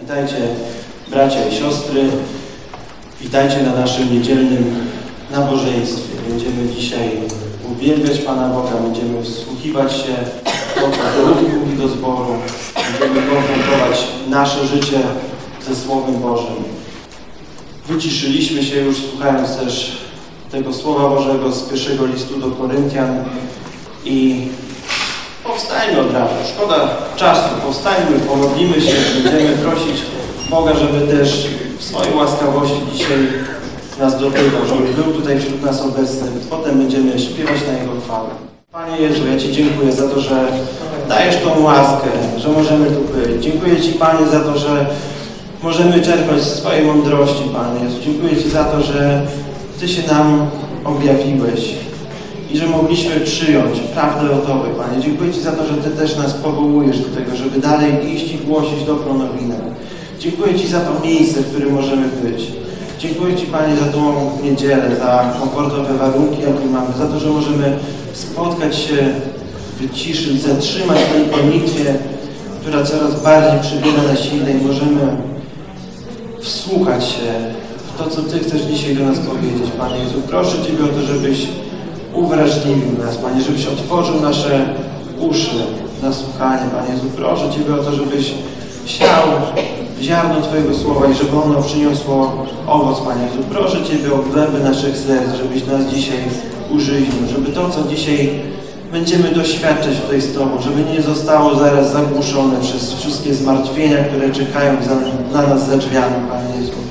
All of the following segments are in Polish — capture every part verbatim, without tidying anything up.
Witajcie bracia i siostry, witajcie na naszym niedzielnym nabożeństwie. Będziemy dzisiaj uwielbiać Pana Boga, będziemy wsłuchiwać się w to, co Duch mówi do zboru, będziemy konfrontować nasze życie ze Słowem Bożym. Wyciszyliśmy się już, słuchając też tego Słowa Bożego z pierwszego listu do Koryntian i powstajmy od razu. Szkoda czasu. Powstajmy, pomodlimy się, będziemy prosić Boga, żeby też w swojej łaskawości dzisiaj nas dotykał, żeby był tutaj wśród nas obecny. Potem będziemy śpiewać na Jego chwałę. Panie Jezu, ja Ci dziękuję za to, że dajesz tą łaskę, że możemy tu być. Dziękuję Ci, Panie, za to, że możemy czerpać z swojej mądrości, Panie Jezu. Dziękuję Ci za to, że Ty się nam objawiłeś i że mogliśmy przyjąć prawdę o Tobie, Panie. Dziękuję Ci za to, że Ty też nas powołujesz do tego, żeby dalej iść i głosić dobrą nowinę. Dziękuję Ci za to miejsce, w którym możemy być. Dziękuję Ci, Panie, za tą niedzielę, za komfortowe warunki, jakie mamy, za to, że możemy spotkać się, wyciszyć, zatrzymać w tej modlitwie, która coraz bardziej przybiera na sile i możemy wsłuchać się w to, co Ty chcesz dzisiaj do nas powiedzieć, Panie Jezu. Proszę Ciebie o to, żebyś uwrażliwił nas, Panie, żebyś otworzył nasze uszy na słuchanie, Panie Jezu. Proszę Ciebie o to, żebyś siał ziarno Twojego Słowa i żeby ono przyniosło owoc, Panie Jezu. Proszę Ciebie o głęby naszych serc, żebyś nas dzisiaj użyźnił, żeby to, co dzisiaj będziemy doświadczać tutaj z Tobą, żeby nie zostało zaraz zagłuszone przez wszystkie zmartwienia, które czekają za, na nas za drzwiami, Panie Jezu.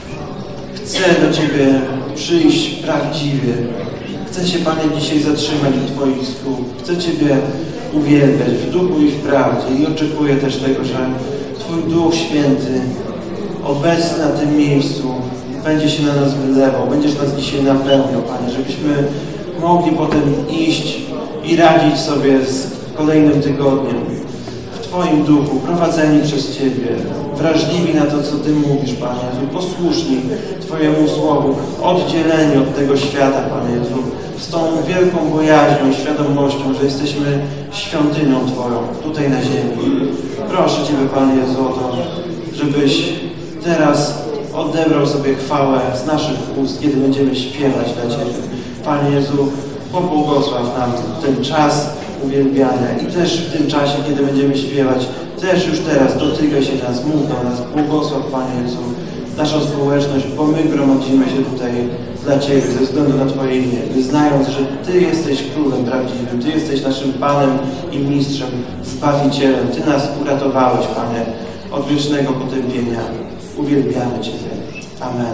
Chcę do Ciebie przyjść prawdziwie. Chcę się, Panie, dzisiaj zatrzymać u Twoich stóp. Chcę Ciebie uwielbiać w duchu i w prawdzie i oczekuję też tego, że Twój Duch Święty obecny na tym miejscu będzie się na nas wylewał, będziesz nas dzisiaj napełniał, Panie, żebyśmy mogli potem iść i radzić sobie z kolejnym tygodniem w Twoim duchu, prowadzeni przez Ciebie, wrażliwi na to, co Ty mówisz, Panie Jezu, posłuszni Twojemu Słowu, oddzieleni od tego świata, Panie Jezu, z tą wielką bojaźnią i świadomością, że jesteśmy świątynią Twoją tutaj na ziemi. Proszę Ciebie, Panie Jezu, o to, żebyś teraz odebrał sobie chwałę z naszych ust, kiedy będziemy śpiewać dla Ciebie. Panie Jezu, pobłogosław nam ten czas uwielbiania i też w tym czasie, kiedy będziemy śpiewać, też już teraz dotykaj się nas, mów do nas, błogosław, Panie Jezu, naszą społeczność, bo my gromadzimy się tutaj dla Ciebie ze względu na Twoje imię, wyznając, że Ty jesteś Królem prawdziwym, Ty jesteś naszym Panem i Mistrzem, Zbawicielem. Ty nas uratowałeś, Panie, od wiecznego potępienia. Uwielbiamy Ciebie. Amen.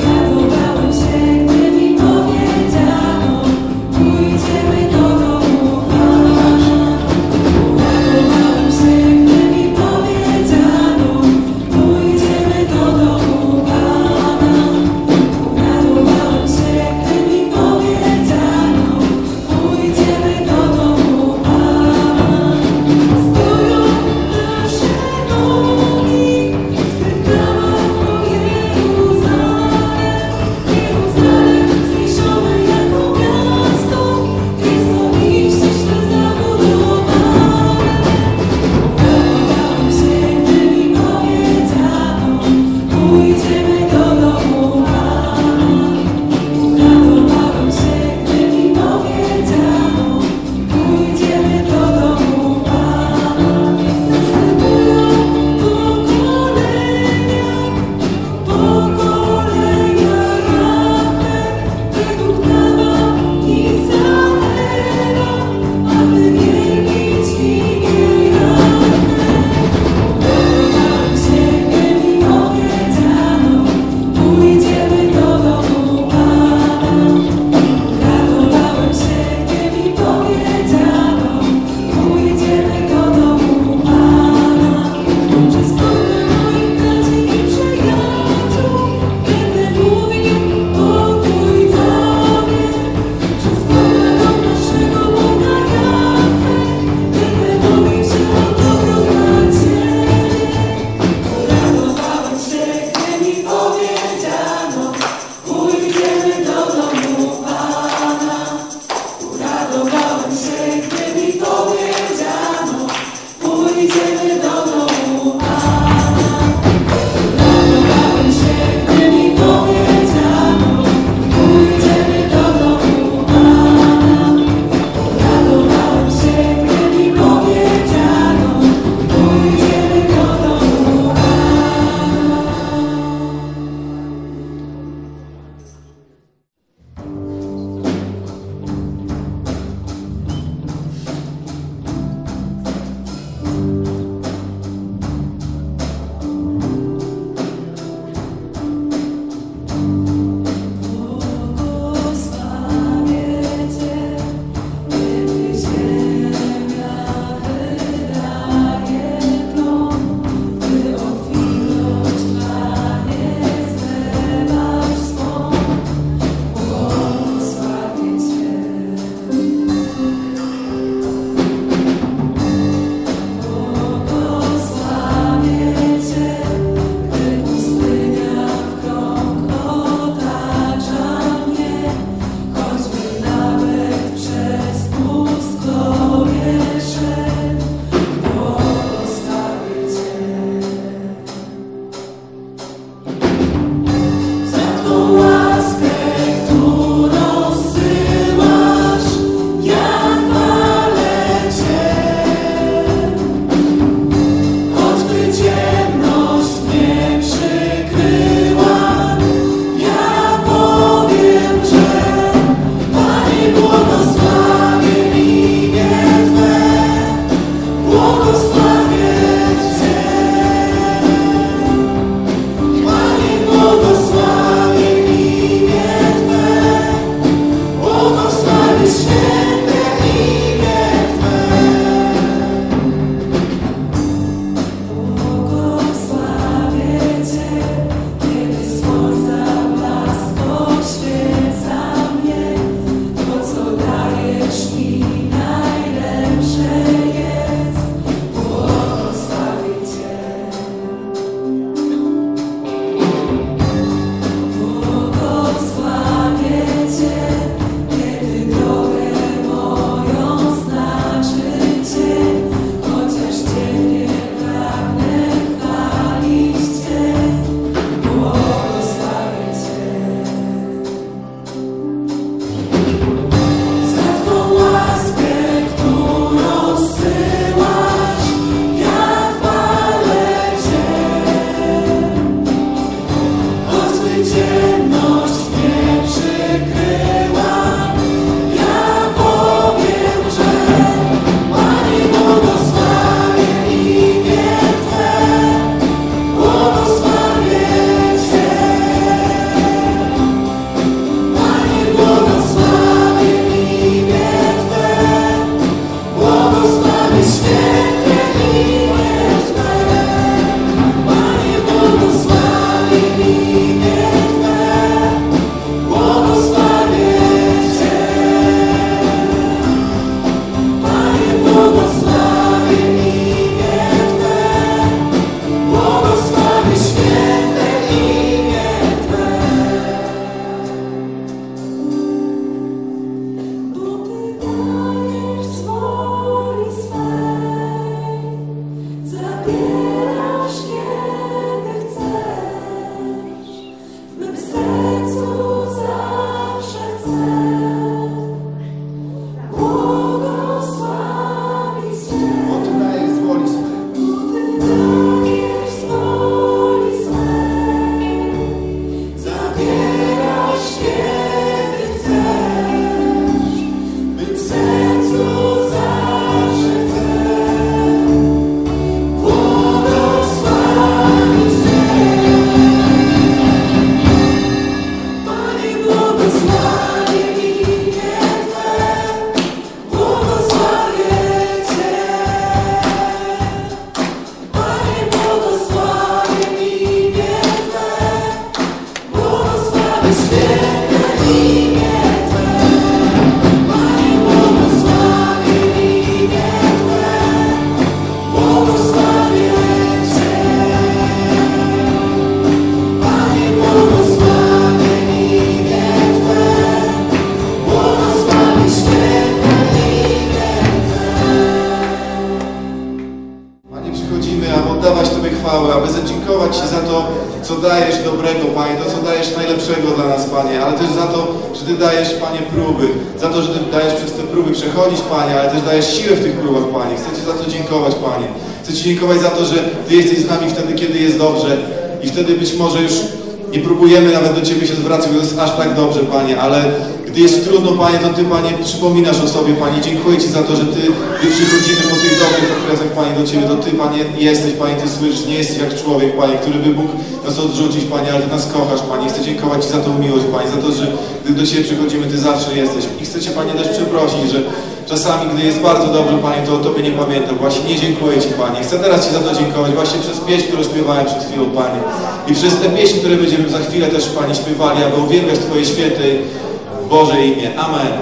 Pójdziemy do domu. aby zadziękować Ci za to, co dajesz dobrego, Panie, to, co dajesz najlepszego dla nas, Panie, ale też za to, że Ty dajesz, Panie, próby, za to, że Ty dajesz przez te próby przechodzić, Panie, ale też dajesz siłę w tych próbach, Panie. Chcę Ci za to dziękować, Panie. Chcę Ci dziękować za to, że Ty jesteś z nami wtedy, kiedy jest dobrze i wtedy być może już nie próbujemy nawet do Ciebie się zwracać, bo to jest aż tak dobrze, Panie, ale gdy jest trudno, Panie, to Ty, Panie, przypominasz o sobie, Panie. Dziękuję Ci za to, że Ty, gdy przychodzimy po tych dobrych okresach, Panie, do Ciebie, to Ty, Panie, jesteś, Panie, Ty słyszysz, nie jesteś jak człowiek, Panie, który by mógł nas odrzucić, Panie, ale Ty nas kochasz, Panie. Chcę dziękować Ci za tą miłość, Panie, za to, że gdy do Ciebie przychodzimy, Ty zawsze jesteś. I chcę Cię, Panie, też przeprosić, że czasami, gdy jest bardzo dobrze, Panie, to o Tobie nie pamiętam. Właśnie nie dziękuję Ci, Panie. Chcę teraz Ci za to dziękować, właśnie przez pieśń, którą śpiewałem przed chwilą, Panie. I przez te pieśni, które będziemy za chwilę też, Panie, śpiewali, aby uwielbiać Twoje święte Boże imię. Amen.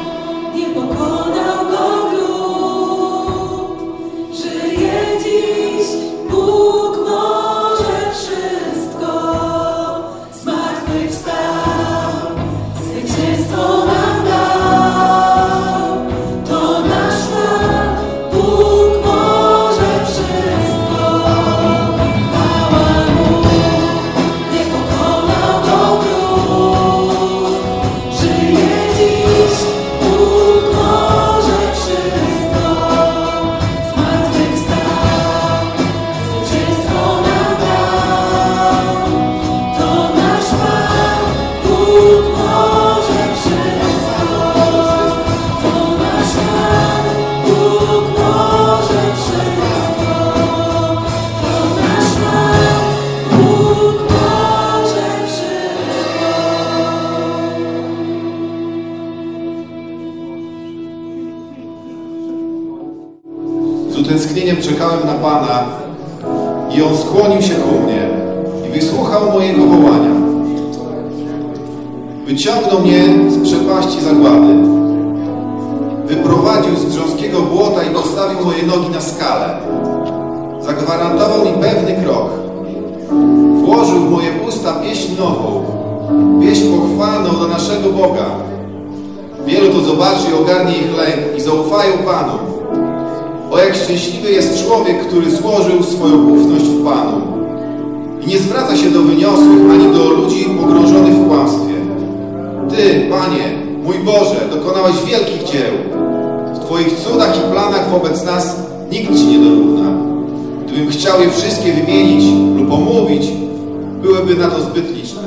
Żyje dziś tęsknieniem czekałem na Pana i On skłonił się ku mnie i wysłuchał mojego wołania. Wyciągnął mnie z przepaści zagłady. Wyprowadził z grząskiego błota i postawił moje nogi na skalę. Zagwarantował mi pewny krok. Włożył w moje usta pieśń nową, pieśń pochwalną do naszego Boga. Wielu to zobaczy i ogarnie ich lęk i zaufają Panu. O, jak szczęśliwy jest człowiek, który złożył swoją ufność w Panu i nie zwraca się do wyniosłych ani do ludzi pogrążonych w kłamstwie. Ty, Panie, mój Boże, dokonałeś wielkich dzieł. W Twoich cudach i planach wobec nas nikt Ci nie dorówna. Gdybym chciał je wszystkie wymienić lub omówić, byłyby na to zbyt liczne.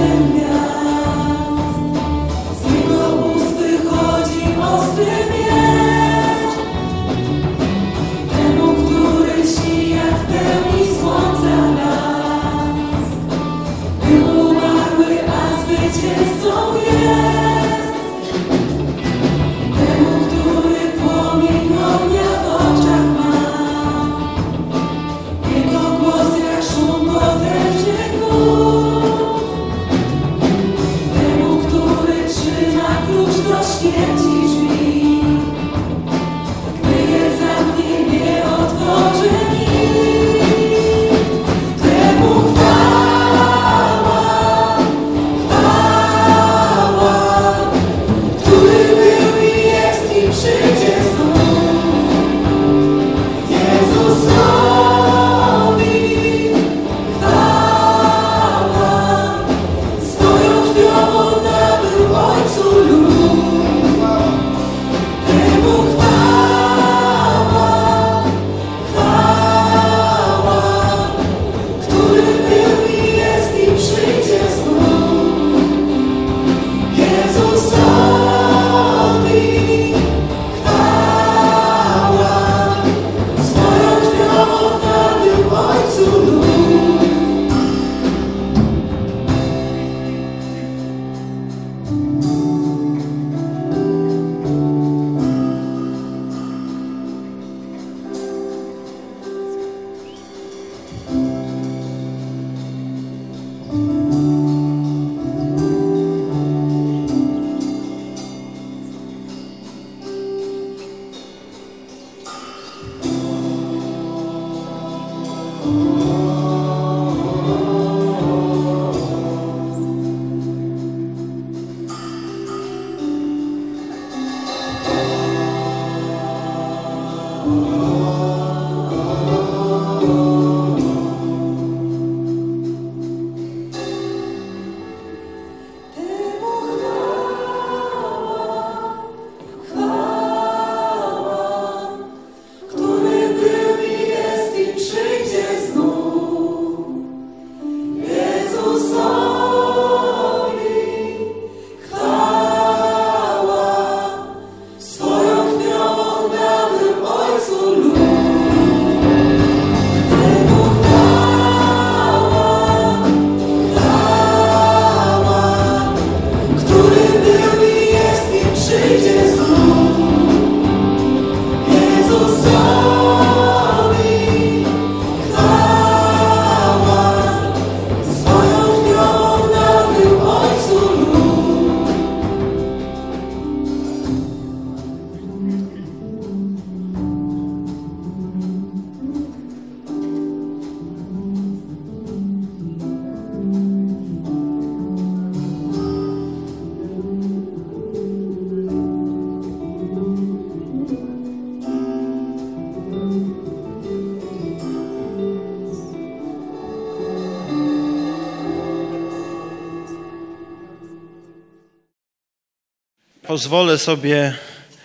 Pozwolę sobie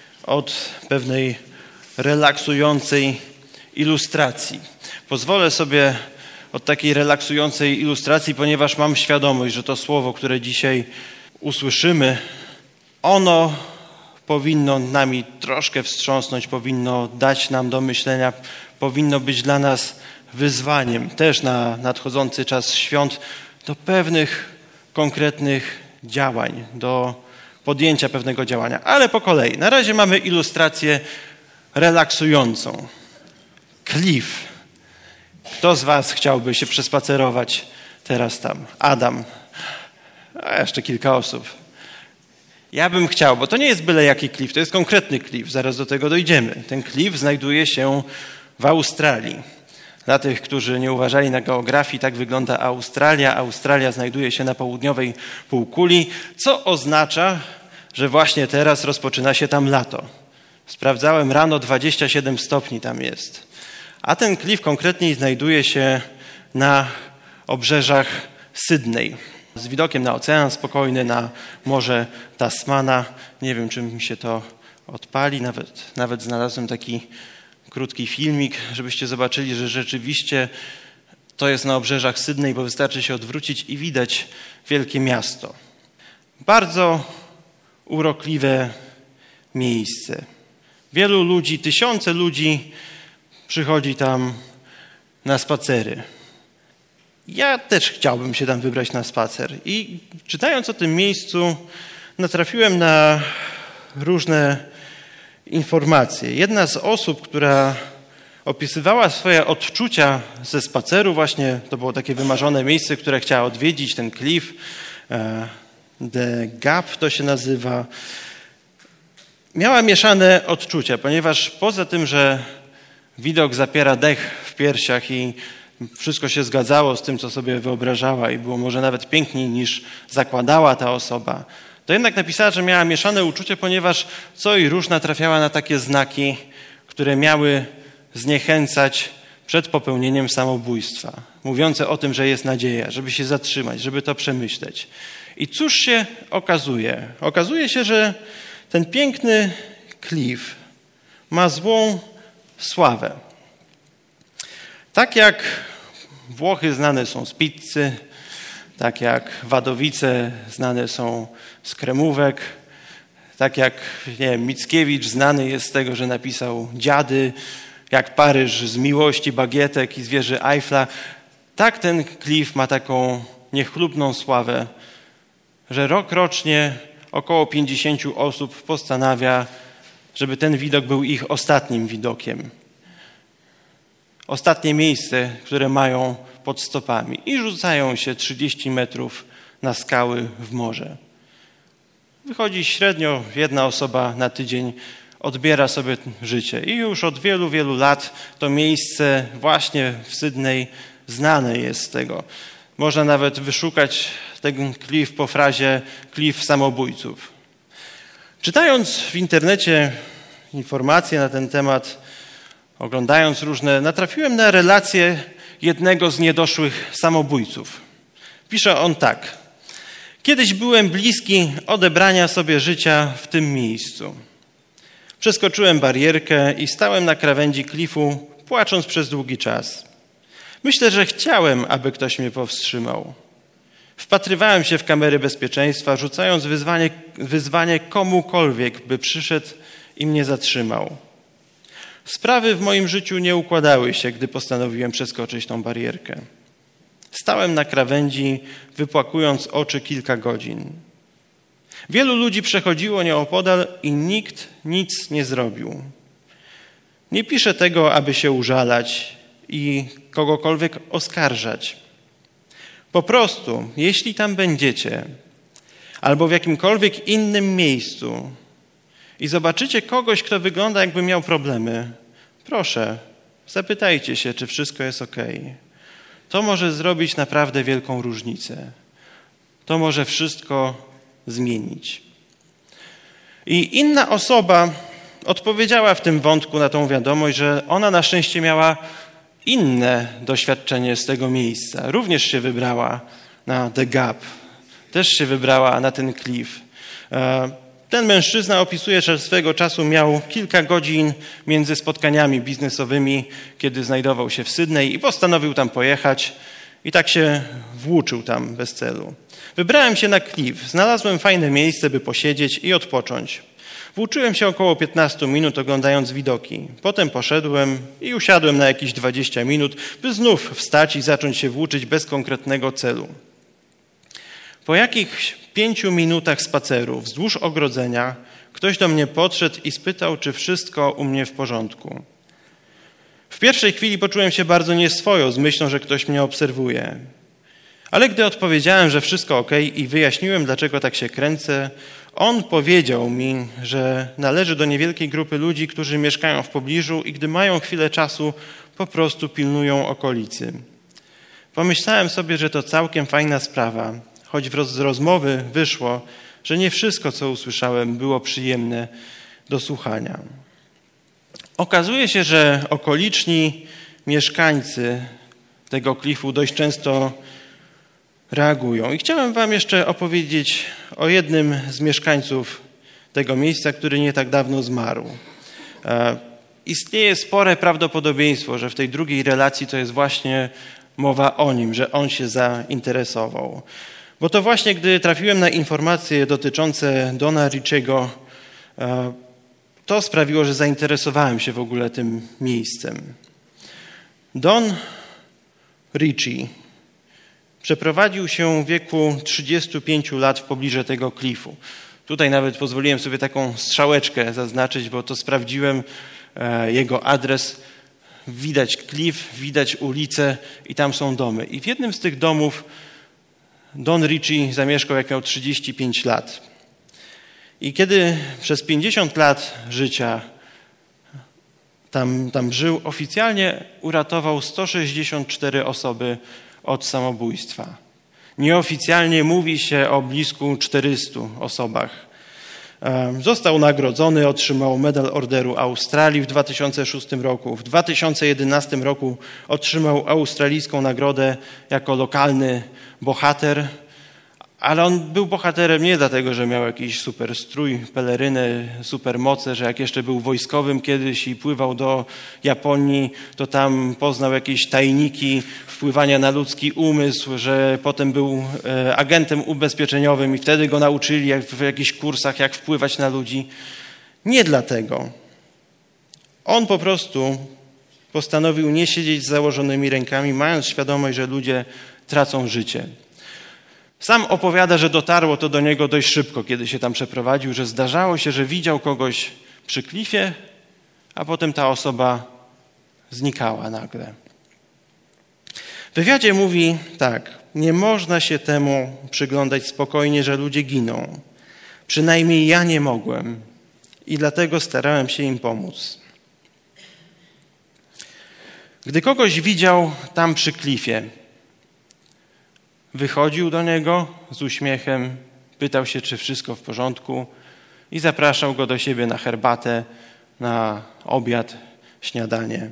od pewnej relaksującej ilustracji. Pozwolę sobie od takiej relaksującej ilustracji, ponieważ mam świadomość, że to słowo, które dzisiaj usłyszymy, ono powinno nami troszkę wstrząsnąć, powinno dać nam do myślenia, powinno być dla nas wyzwaniem też na nadchodzący czas świąt do pewnych konkretnych działań, do podjęcia pewnego działania. Ale po kolei. Na razie mamy ilustrację relaksującą. Klif. Kto z was chciałby się przespacerować teraz tam? Adam. A jeszcze kilka osób. Ja bym chciał, bo to nie jest byle jaki klif, to jest konkretny klif. Zaraz do tego dojdziemy. Ten klif znajduje się w Australii. Dla tych, którzy nie uważali na geografii, tak wygląda Australia. Australia znajduje się na południowej półkuli, co oznacza, że właśnie teraz rozpoczyna się tam lato. Sprawdzałem rano, dwadzieścia siedem stopni tam jest. A ten klif konkretniej znajduje się na obrzeżach Sydney. Z widokiem na Ocean Spokojny, na Morze Tasmana. Nie wiem, czy mi się to odpali. Nawet, nawet znalazłem taki krótki filmik, żebyście zobaczyli, że rzeczywiście to jest na obrzeżach Sydney, bo wystarczy się odwrócić i widać wielkie miasto. Bardzo urokliwe miejsce. Wielu ludzi, tysiące ludzi przychodzi tam na spacery. Ja też chciałbym się tam wybrać na spacer. I czytając o tym miejscu, natrafiłem na różne informacje. Jedna z osób, która opisywała swoje odczucia ze spaceru, właśnie to było takie wymarzone miejsce, które chciała odwiedzić, ten Cliff, The Gap to się nazywa. Miała mieszane odczucia, ponieważ poza tym, że widok zapiera dech w piersiach i wszystko się zgadzało z tym, co sobie wyobrażała i było może nawet piękniej niż zakładała ta osoba, to jednak napisała, że miała mieszane uczucie, ponieważ co i róż natrafiała na takie znaki, które miały zniechęcać przed popełnieniem samobójstwa, mówiące o tym, że jest nadzieja, żeby się zatrzymać, żeby to przemyśleć. I cóż się okazuje? Okazuje się, że ten piękny Cliff ma złą sławę. Tak jak Włochy znane są z pizzy, tak jak Wadowice znane są z kremówek, tak jak nie wiem, Mickiewicz znany jest z tego, że napisał Dziady, jak Paryż z miłości bagietek i z wieży Eiffla, tak ten Cliff ma taką niechlubną sławę, że rok rocznie około pięćdziesięciu osób postanawia, żeby ten widok był ich ostatnim widokiem. Ostatnie miejsce, które mają pod stopami i rzucają się trzydzieści metrów na skały w morze. Wychodzi średnio jedna osoba na tydzień, odbiera sobie życie i już od wielu, wielu lat to miejsce właśnie w Sydney znane jest z tego. Można nawet wyszukać ten Cliff po frazie Cliff samobójców. Czytając w internecie informacje na ten temat, oglądając różne, natrafiłem na relację jednego z niedoszłych samobójców. Pisze on tak. Kiedyś byłem bliski odebrania sobie życia w tym miejscu. Przeskoczyłem barierkę i stałem na krawędzi klifu, płacząc przez długi czas. Myślę, że chciałem, aby ktoś mnie powstrzymał. Wpatrywałem się w kamery bezpieczeństwa, rzucając wyzwanie, wyzwanie komukolwiek, by przyszedł i mnie zatrzymał. Sprawy w moim życiu nie układały się, gdy postanowiłem przeskoczyć tą barierkę. Stałem na krawędzi, wypłakując oczy kilka godzin. Wielu ludzi przechodziło nieopodal i nikt nic nie zrobił. Nie piszę tego, aby się użalać i kogokolwiek oskarżać. Po prostu, jeśli tam będziecie, albo w jakimkolwiek innym miejscu i zobaczycie kogoś, kto wygląda, jakby miał problemy, proszę, zapytajcie się, czy wszystko jest okej. To może zrobić naprawdę wielką różnicę. To może wszystko zmienić. I inna osoba odpowiedziała w tym wątku na tą wiadomość, że ona na szczęście miała inne doświadczenie z tego miejsca. Również się wybrała na The Gap. Też się wybrała na ten Cliff. Ten mężczyzna opisuje, że swego czasu miał kilka godzin między spotkaniami biznesowymi, kiedy znajdował się w Sydney i postanowił tam pojechać i tak się włóczył tam bez celu. Wybrałem się na Cliff, znalazłem fajne miejsce, by posiedzieć i odpocząć. Włóczyłem się około piętnaście minut, oglądając widoki. Potem poszedłem i usiadłem na jakieś dwadzieścia minut, by znów wstać i zacząć się włóczyć bez konkretnego celu. Po jakichś pięciu minutach spaceru wzdłuż ogrodzenia ktoś do mnie podszedł i spytał, czy wszystko u mnie w porządku. W pierwszej chwili poczułem się bardzo nieswojo z myślą, że ktoś mnie obserwuje. Ale gdy odpowiedziałem, że wszystko okej i wyjaśniłem, dlaczego tak się kręcę, on powiedział mi, że należy do niewielkiej grupy ludzi, którzy mieszkają w pobliżu i gdy mają chwilę czasu, po prostu pilnują okolicy. Pomyślałem sobie, że to całkiem fajna sprawa, choć z rozmowy wyszło, że nie wszystko, co usłyszałem, było przyjemne do słuchania. Okazuje się, że okoliczni mieszkańcy tego klifu dość często reagują. I chciałem wam jeszcze opowiedzieć o jednym z mieszkańców tego miejsca, który nie tak dawno zmarł. E, istnieje spore prawdopodobieństwo, że w tej drugiej relacji to jest właśnie mowa o nim, że on się zainteresował. Bo to właśnie gdy trafiłem na informacje dotyczące Dona Richiego, to sprawiło, że zainteresowałem się w ogóle tym miejscem. Don Richie przeprowadził się w wieku trzydziestu pięciu lat w pobliżu tego klifu. Tutaj nawet pozwoliłem sobie taką strzałeczkę zaznaczyć, bo to sprawdziłem jego adres. Widać klif, widać ulicę i tam są domy. I w jednym z tych domów Don Richie zamieszkał, jak miał trzydzieści pięć lat. I kiedy przez pięćdziesiąt lat życia tam, tam żył, oficjalnie uratował sto sześćdziesiąt cztery osoby od samobójstwa. Nieoficjalnie mówi się o blisko czterystu osobach. Został nagrodzony, otrzymał Medal Orderu Australii w dwa tysiące szóstym roku. W dwa tysiące jedenastym roku otrzymał australijską nagrodę jako lokalny bohater, ale on był bohaterem nie dlatego, że miał jakiś super strój, pelerynę, super moce, że jak jeszcze był wojskowym kiedyś i pływał do Japonii, to tam poznał jakieś tajniki wpływania na ludzki umysł, że potem był agentem ubezpieczeniowym i wtedy go nauczyli jak w jakichś kursach, jak wpływać na ludzi. Nie dlatego. On po prostu postanowił nie siedzieć z założonymi rękami, mając świadomość, że ludzie tracą życie. Sam opowiada, że dotarło to do niego dość szybko, kiedy się tam przeprowadził, że zdarzało się, że widział kogoś przy klifie, a potem ta osoba znikała nagle. W wywiadzie mówi tak: nie można się temu przyglądać spokojnie, że ludzie giną. Przynajmniej ja nie mogłem i dlatego starałem się im pomóc. Gdy kogoś widział tam przy klifie, wychodził do niego z uśmiechem, pytał się, czy wszystko w porządku i zapraszał go do siebie na herbatę, na obiad, śniadanie.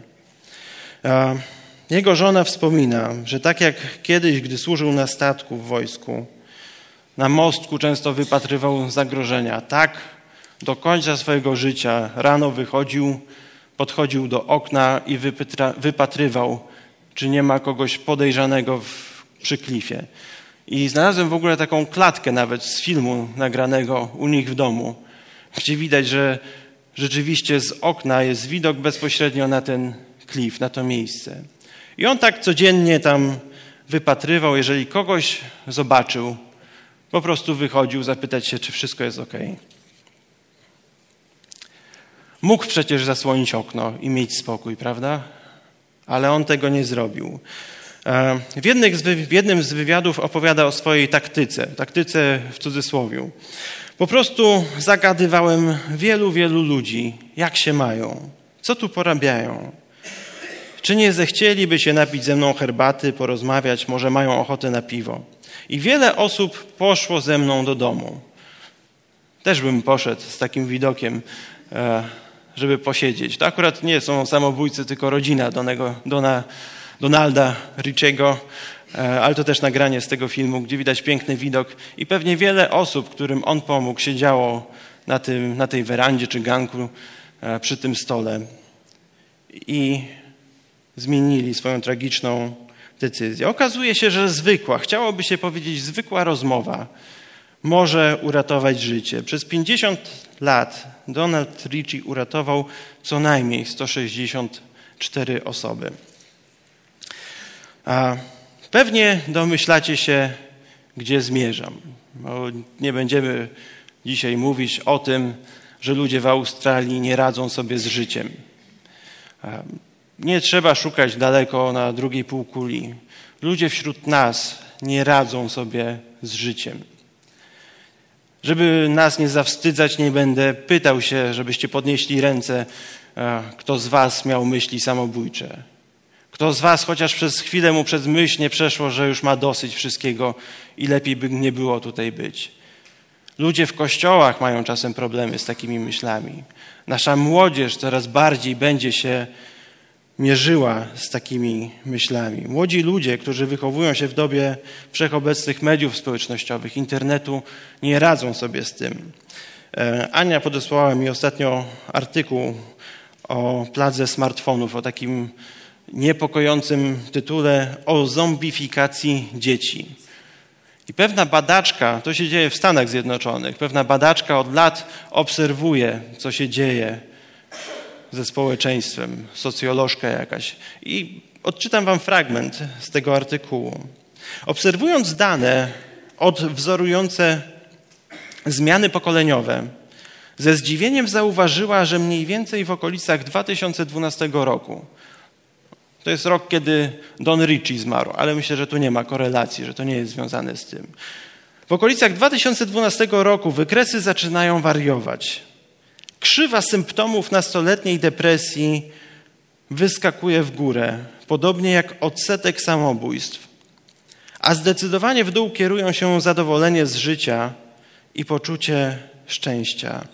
Jego żona wspomina, że tak jak kiedyś, gdy służył na statku w wojsku, na mostku często wypatrywał zagrożenia. Tak do końca swojego życia rano wychodził, podchodził do okna i wypatrywał, czy nie ma kogoś podejrzanego w przy klifie. I znalazłem w ogóle taką klatkę nawet z filmu nagranego u nich w domu, gdzie widać, że rzeczywiście z okna jest widok bezpośrednio na ten klif, na to miejsce. I on tak codziennie tam wypatrywał, jeżeli kogoś zobaczył, po prostu wychodził zapytać się, czy wszystko jest okej. Mógł przecież zasłonić okno i mieć spokój, prawda? Ale on tego nie zrobił. W jednym, z wy, w jednym z wywiadów opowiada o swojej taktyce, taktyce w cudzysłowiu. Po prostu zagadywałem wielu, wielu ludzi, jak się mają, co tu porabiają. Czy nie zechcieliby się napić ze mną herbaty, porozmawiać, może mają ochotę na piwo. I wiele osób poszło ze mną do domu. Też bym poszedł z takim widokiem, żeby posiedzieć. To akurat nie są samobójcy, tylko rodzina Donego, Dona Donalda Richiego, ale to też nagranie z tego filmu, gdzie widać piękny widok i pewnie wiele osób, którym on pomógł, siedziało na, tym, na tej werandzie czy ganku przy tym stole i zmienili swoją tragiczną decyzję. Okazuje się, że zwykła, chciałoby się powiedzieć zwykła rozmowa może uratować życie. Przez pięćdziesiąt lat Donald Richie uratował co najmniej sto sześćdziesiąt cztery osoby. A pewnie domyślacie się, gdzie zmierzam. Bo nie będziemy dzisiaj mówić o tym, że ludzie w Australii nie radzą sobie z życiem. Nie trzeba szukać daleko na drugiej półkuli. Ludzie wśród nas nie radzą sobie z życiem. Żeby nas nie zawstydzać, nie będę pytał się, żebyście podnieśli ręce, kto z was miał myśli samobójcze. Kto z was chociaż przez chwilę mu przez myśl nie przeszło, że już ma dosyć wszystkiego i lepiej by nie było tutaj być. Ludzie w kościołach mają czasem problemy z takimi myślami. Nasza młodzież coraz bardziej będzie się mierzyła z takimi myślami. Młodzi ludzie, którzy wychowują się w dobie wszechobecnych mediów społecznościowych, internetu, nie radzą sobie z tym. Ania podesłała mi ostatnio artykuł o pladze smartfonów, o takim niepokojącym tytule o zombifikacji dzieci. I pewna badaczka, to się dzieje w Stanach Zjednoczonych, pewna badaczka od lat obserwuje, co się dzieje ze społeczeństwem, socjolożka jakaś. I odczytam wam fragment z tego artykułu. Obserwując dane odwzorujące zmiany pokoleniowe, ze zdziwieniem zauważyła, że mniej więcej w okolicach dwa tysiące dwunastego roku, to jest rok, kiedy Don Ritchie zmarł, ale myślę, że tu nie ma korelacji, że to nie jest związane z tym. W okolicach dwa tysiące dwunastego roku wykresy zaczynają wariować. Krzywa symptomów nastoletniej depresji wyskakuje w górę, podobnie jak odsetek samobójstw. A zdecydowanie w dół kierują się zadowolenie z życia i poczucie szczęścia.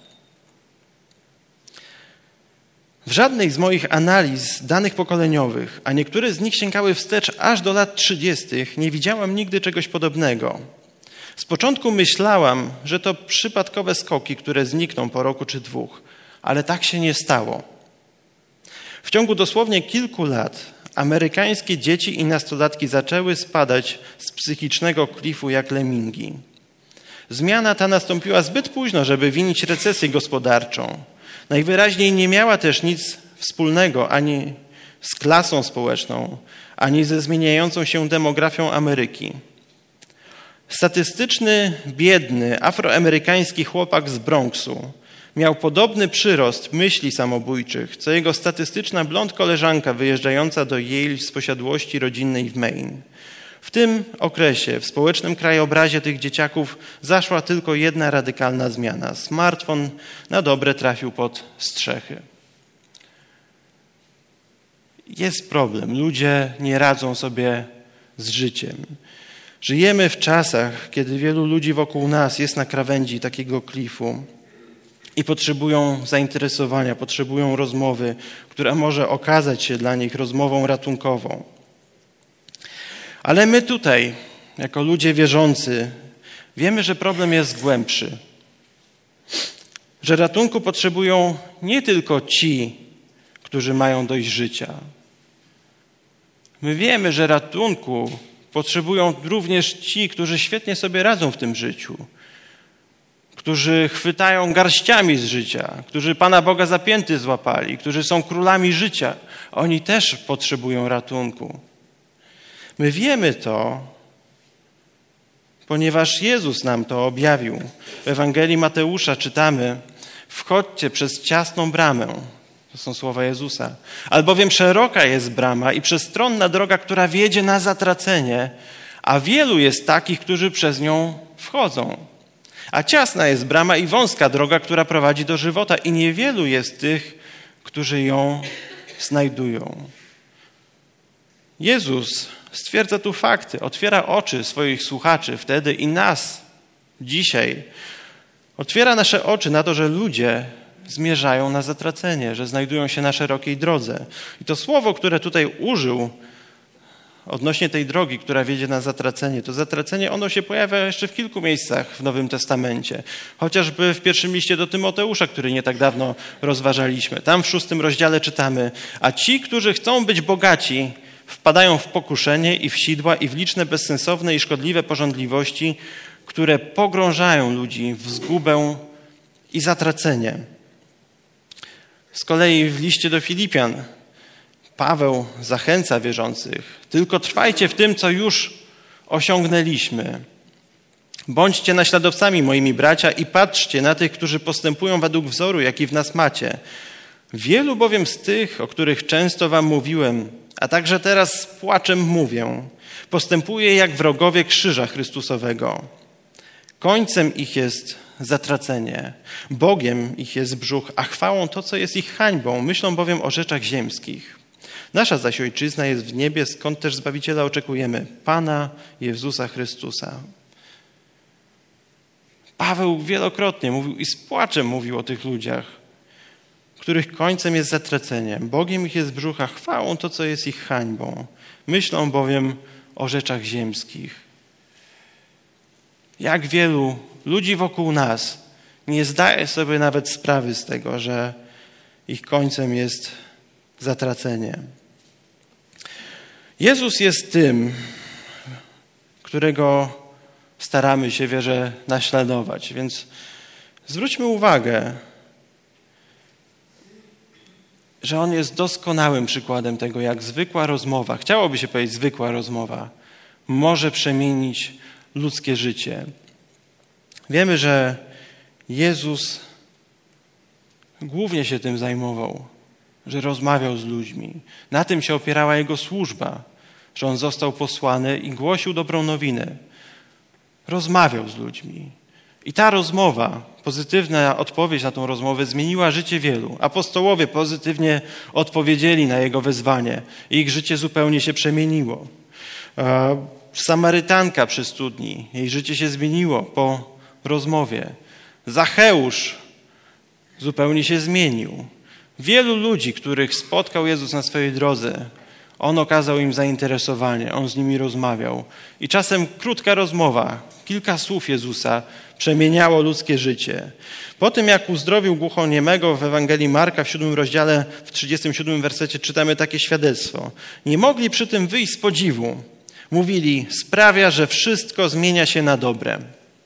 W żadnej z moich analiz danych pokoleniowych, a niektóre z nich sięgały wstecz aż do lat trzydziestych, nie widziałam nigdy czegoś podobnego. Z początku myślałam, że to przypadkowe skoki, które znikną po roku czy dwóch, ale tak się nie stało. W ciągu dosłownie kilku lat amerykańskie dzieci i nastolatki zaczęły spadać z psychicznego klifu jak lemingi. Zmiana ta nastąpiła zbyt późno, żeby winić recesję gospodarczą. Najwyraźniej nie miała też nic wspólnego ani z klasą społeczną, ani ze zmieniającą się demografią Ameryki. Statystyczny, biedny, afroamerykański chłopak z Bronxu miał podobny przyrost myśli samobójczych, co jego statystyczna blond koleżanka wyjeżdżająca do Yale z posiadłości rodzinnej w Maine. W tym okresie w społecznym krajobrazie tych dzieciaków zaszła tylko jedna radykalna zmiana. Smartfon na dobre trafił pod strzechy. Jest problem. Ludzie nie radzą sobie z życiem. Żyjemy w czasach, kiedy wielu ludzi wokół nas jest na krawędzi takiego klifu i potrzebują zainteresowania, potrzebują rozmowy, która może okazać się dla nich rozmową ratunkową. Ale my tutaj, jako ludzie wierzący, wiemy, że problem jest głębszy. Że ratunku potrzebują nie tylko ci, którzy mają dość życia. My wiemy, że ratunku potrzebują również ci, którzy świetnie sobie radzą w tym życiu. Którzy chwytają garściami z życia, którzy Pana Boga za pięty złapali, którzy są królami życia. Oni też potrzebują ratunku. My wiemy to, ponieważ Jezus nam to objawił. W Ewangelii Mateusza czytamy: wchodźcie przez ciasną bramę. To są słowa Jezusa. Albowiem szeroka jest brama i przestronna droga, która wiedzie na zatracenie, a wielu jest takich, którzy przez nią wchodzą. A ciasna jest brama i wąska droga, która prowadzi do żywota i niewielu jest tych, którzy ją znajdują. Jezus stwierdza tu fakty, otwiera oczy swoich słuchaczy wtedy i nas dzisiaj. Otwiera nasze oczy na to, że ludzie zmierzają na zatracenie, że znajdują się na szerokiej drodze. I to słowo, które tutaj użył odnośnie tej drogi, która wiedzie na zatracenie, to zatracenie ono się pojawia jeszcze w kilku miejscach w Nowym Testamencie. Chociażby w pierwszym liście do Tymoteusza, który nie tak dawno rozważaliśmy. Tam w szóstym rozdziale czytamy: a ci, którzy chcą być bogaci, wpadają w pokuszenie i w sidła i w liczne bezsensowne i szkodliwe pożądliwości, które pogrążają ludzi w zgubę i zatracenie. Z kolei w liście do Filipian Paweł zachęca wierzących: tylko trwajcie w tym, co już osiągnęliśmy. Bądźcie naśladowcami moimi bracia i patrzcie na tych, którzy postępują według wzoru, jaki w nas macie. Wielu bowiem z tych, o których często wam mówiłem, a także teraz z płaczem mówię, postępuje jak wrogowie krzyża Chrystusowego. Końcem ich jest zatracenie, Bogiem ich jest brzuch, a chwałą to, co jest ich hańbą. Myślą bowiem o rzeczach ziemskich. Nasza zaś ojczyzna jest w niebie, skąd też Zbawiciela oczekujemy, Pana Jezusa Chrystusa. Paweł wielokrotnie mówił i z płaczem mówił o tych ludziach, których końcem jest zatracenie. Bogiem ich jest brzuch, a chwałą to, co jest ich hańbą. Myślą bowiem o rzeczach ziemskich. Jak wielu ludzi wokół nas nie zdaje sobie nawet sprawy z tego, że ich końcem jest zatracenie. Jezus jest tym, którego staramy się, wierzę, naśladować. Więc zwróćmy uwagę, że On jest doskonałym przykładem tego, jak zwykła rozmowa, chciałoby się powiedzieć zwykła rozmowa, może przemienić ludzkie życie. Wiemy, że Jezus głównie się tym zajmował, że rozmawiał z ludźmi. Na tym się opierała Jego służba, że On został posłany i głosił dobrą nowinę. Rozmawiał z ludźmi. I ta rozmowa, pozytywna odpowiedź na tą rozmowę zmieniła życie wielu. Apostołowie pozytywnie odpowiedzieli na Jego wezwanie i ich życie zupełnie się przemieniło. Samarytanka przy studni, jej życie się zmieniło po rozmowie. Zacheusz zupełnie się zmienił. Wielu ludzi, których spotkał Jezus na swojej drodze, On okazał im zainteresowanie, On z nimi rozmawiał. I czasem krótka rozmowa, kilka słów Jezusa przemieniało ludzkie życie. Po tym, jak uzdrowił głuchoniemego w Ewangelii Marka w siódmym rozdziale, w trzydziestym siódmym wersecie czytamy takie świadectwo. Nie mogli przy tym wyjść z podziwu. Mówili, sprawia, że wszystko zmienia się na dobre.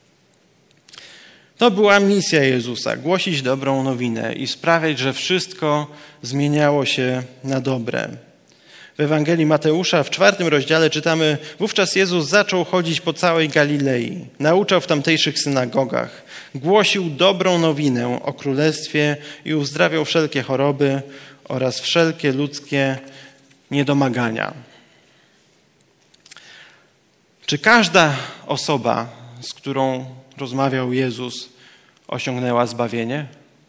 To była misja Jezusa, głosić dobrą nowinę i sprawiać, że wszystko zmieniało się na dobre. W Ewangelii Mateusza w czwartym rozdziale czytamy, wówczas Jezus zaczął chodzić po całej Galilei, nauczał w tamtejszych synagogach, głosił dobrą nowinę o Królestwie i uzdrawiał wszelkie choroby oraz wszelkie ludzkie niedomagania. Czy każda osoba, z którą rozmawiał Jezus, osiągnęła zbawienie?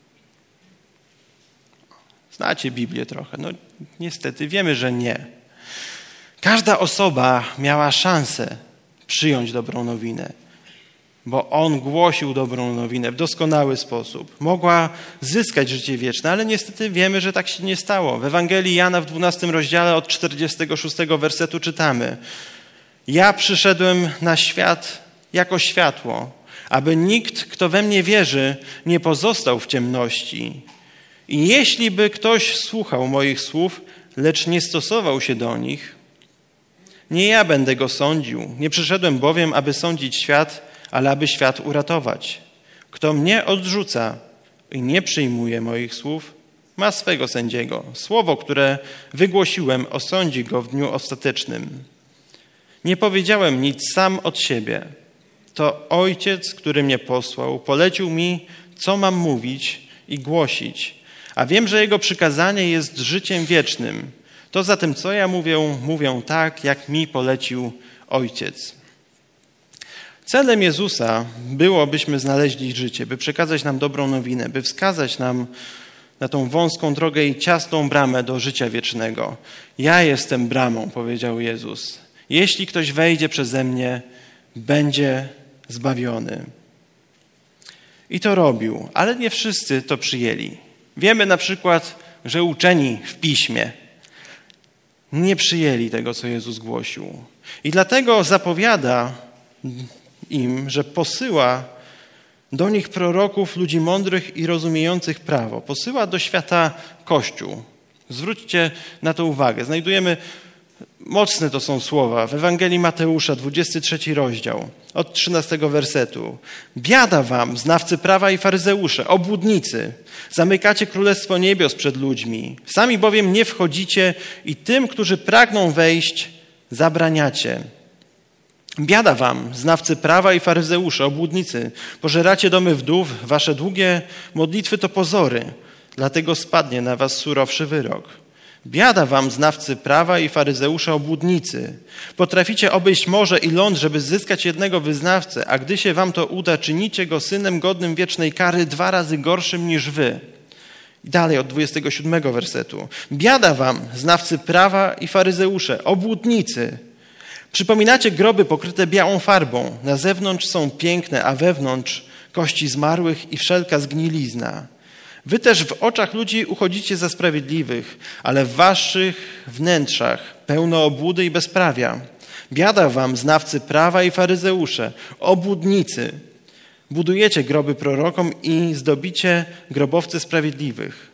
Znacie Biblię trochę. No niestety wiemy, że nie. Każda osoba miała szansę przyjąć dobrą nowinę, bo On głosił dobrą nowinę w doskonały sposób. Mogła zyskać życie wieczne, ale niestety wiemy, że tak się nie stało. W Ewangelii Jana w dwunastym rozdziale od czterdziestego szóstego wersetu czytamy: Ja przyszedłem na świat jako światło, aby nikt, kto we mnie wierzy, nie pozostał w ciemności. I jeśli by ktoś słuchał moich słów, lecz nie stosował się do nich, nie ja będę go sądził. Nie przyszedłem bowiem, aby sądzić świat, ale aby świat uratować. Kto mnie odrzuca i nie przyjmuje moich słów, ma swego sędziego. Słowo, które wygłosiłem, osądzi go w dniu ostatecznym. Nie powiedziałem nic sam od siebie. To Ojciec, który mnie posłał, polecił mi, co mam mówić i głosić. A wiem, że Jego przykazanie jest życiem wiecznym. To zatem, co ja mówię, mówię tak, jak mi polecił Ojciec. Celem Jezusa było, byśmy znaleźli życie, by przekazać nam dobrą nowinę, by wskazać nam na tą wąską drogę i ciasną bramę do życia wiecznego. Ja jestem bramą, powiedział Jezus. Jeśli ktoś wejdzie przeze mnie, będzie zbawiony. I to robił, ale nie wszyscy to przyjęli. Wiemy na przykład, że uczeni w Piśmie nie przyjęli tego, co Jezus głosił. I dlatego zapowiada im, że posyła do nich proroków, ludzi mądrych i rozumiejących prawo. Posyła do świata Kościół. Zwróćcie na to uwagę. Znajdujemy, mocne to są słowa, w Ewangelii Mateusza, dwudziesty trzeci rozdział, od trzynastego wersetu. Biada wam, znawcy prawa i faryzeusze, obłudnicy, zamykacie królestwo niebios przed ludźmi. Sami bowiem nie wchodzicie i tym, którzy pragną wejść, zabraniacie. Biada wam, znawcy prawa i faryzeusze, obłudnicy, pożeracie domy wdów, wasze długie modlitwy to pozory, dlatego spadnie na was surowszy wyrok. Biada wam, znawcy prawa i faryzeusze, obłudnicy. Potraficie obejść morze i ląd, żeby zyskać jednego wyznawcę, a gdy się wam to uda, czynicie go synem godnym wiecznej kary, dwa razy gorszym niż wy. I dalej od dwudziestego siódmego wersetu. Biada wam, znawcy prawa i faryzeusze, obłudnicy. Przypominacie groby pokryte białą farbą. Na zewnątrz są piękne, a wewnątrz kości zmarłych i wszelka zgnilizna. Wy też w oczach ludzi uchodzicie za sprawiedliwych, ale w waszych wnętrzach pełno obłudy i bezprawia. Biada wam, znawcy prawa i faryzeusze, obłudnicy. Budujecie groby prorokom i zdobicie grobowce sprawiedliwych.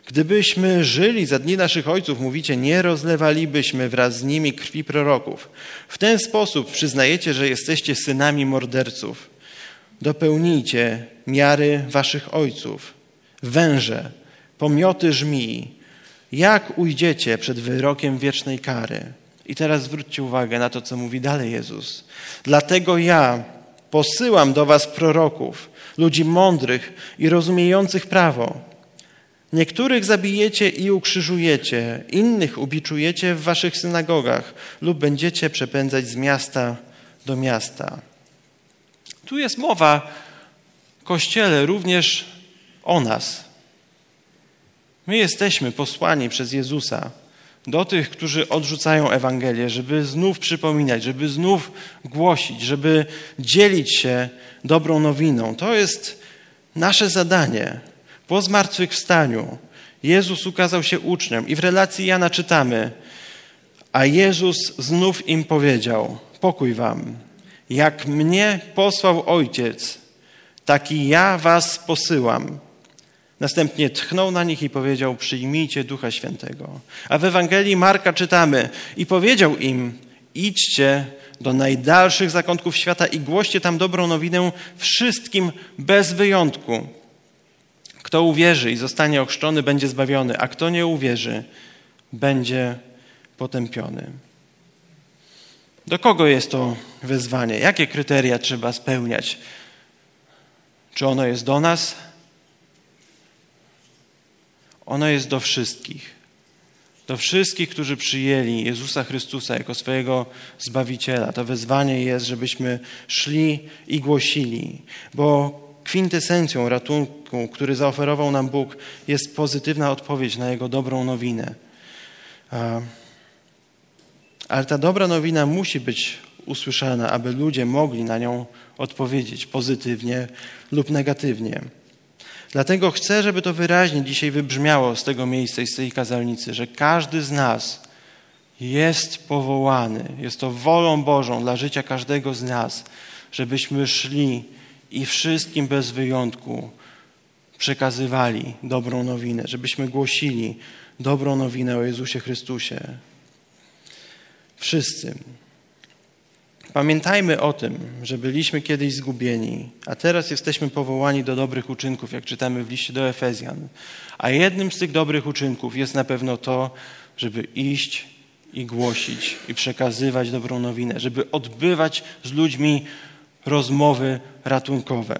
Gdybyśmy żyli za dni naszych ojców, mówicie, nie rozlewalibyśmy wraz z nimi krwi proroków. W ten sposób przyznajecie, że jesteście synami morderców. Dopełnijcie miary waszych ojców. Węże, pomioty żmii. Jak ujdziecie przed wyrokiem wiecznej kary? I teraz zwróćcie uwagę na to, co mówi dalej Jezus. Dlatego ja posyłam do was proroków, ludzi mądrych i rozumiejących prawo. Niektórych zabijecie i ukrzyżujecie, innych ubiczujecie w waszych synagogach lub będziecie przepędzać z miasta do miasta. Tu jest mowa, Kościele, również o nas. My jesteśmy posłani przez Jezusa do tych, którzy odrzucają Ewangelię, żeby znów przypominać, żeby znów głosić, żeby dzielić się dobrą nowiną. To jest nasze zadanie. Po zmartwychwstaniu Jezus ukazał się uczniom i w relacji Jana czytamy, a Jezus znów im powiedział, pokój wam, jak mnie posłał Ojciec, taki ja was posyłam. Następnie tchnął na nich i powiedział, przyjmijcie Ducha Świętego. A w Ewangelii Marka czytamy, i powiedział im, idźcie do najdalszych zakątków świata i głoście tam dobrą nowinę wszystkim bez wyjątku. Kto uwierzy i zostanie ochrzczony, będzie zbawiony, a kto nie uwierzy, będzie potępiony. Do kogo jest to wezwanie? Jakie kryteria trzeba spełniać? Czy ono jest do nas? Ono jest do wszystkich. Do wszystkich, którzy przyjęli Jezusa Chrystusa jako swojego Zbawiciela. To wezwanie jest, żebyśmy szli i głosili, bo kwintesencją ratunku, który zaoferował nam Bóg, jest pozytywna odpowiedź na Jego dobrą nowinę. Ale ta dobra nowina musi być usłyszana, aby ludzie mogli na nią odpowiedzieć pozytywnie lub negatywnie. Dlatego chcę, żeby to wyraźnie dzisiaj wybrzmiało z tego miejsca i z tej kazalnicy, że każdy z nas jest powołany, jest to wolą Bożą dla życia każdego z nas, żebyśmy szli i wszystkim bez wyjątku przekazywali dobrą nowinę, żebyśmy głosili dobrą nowinę o Jezusie Chrystusie. Wszyscy. Pamiętajmy o tym, że byliśmy kiedyś zgubieni, a teraz jesteśmy powołani do dobrych uczynków, jak czytamy w liście do Efezjan. A jednym z tych dobrych uczynków jest na pewno to, żeby iść i głosić i przekazywać dobrą nowinę, żeby odbywać z ludźmi rozmowy ratunkowe.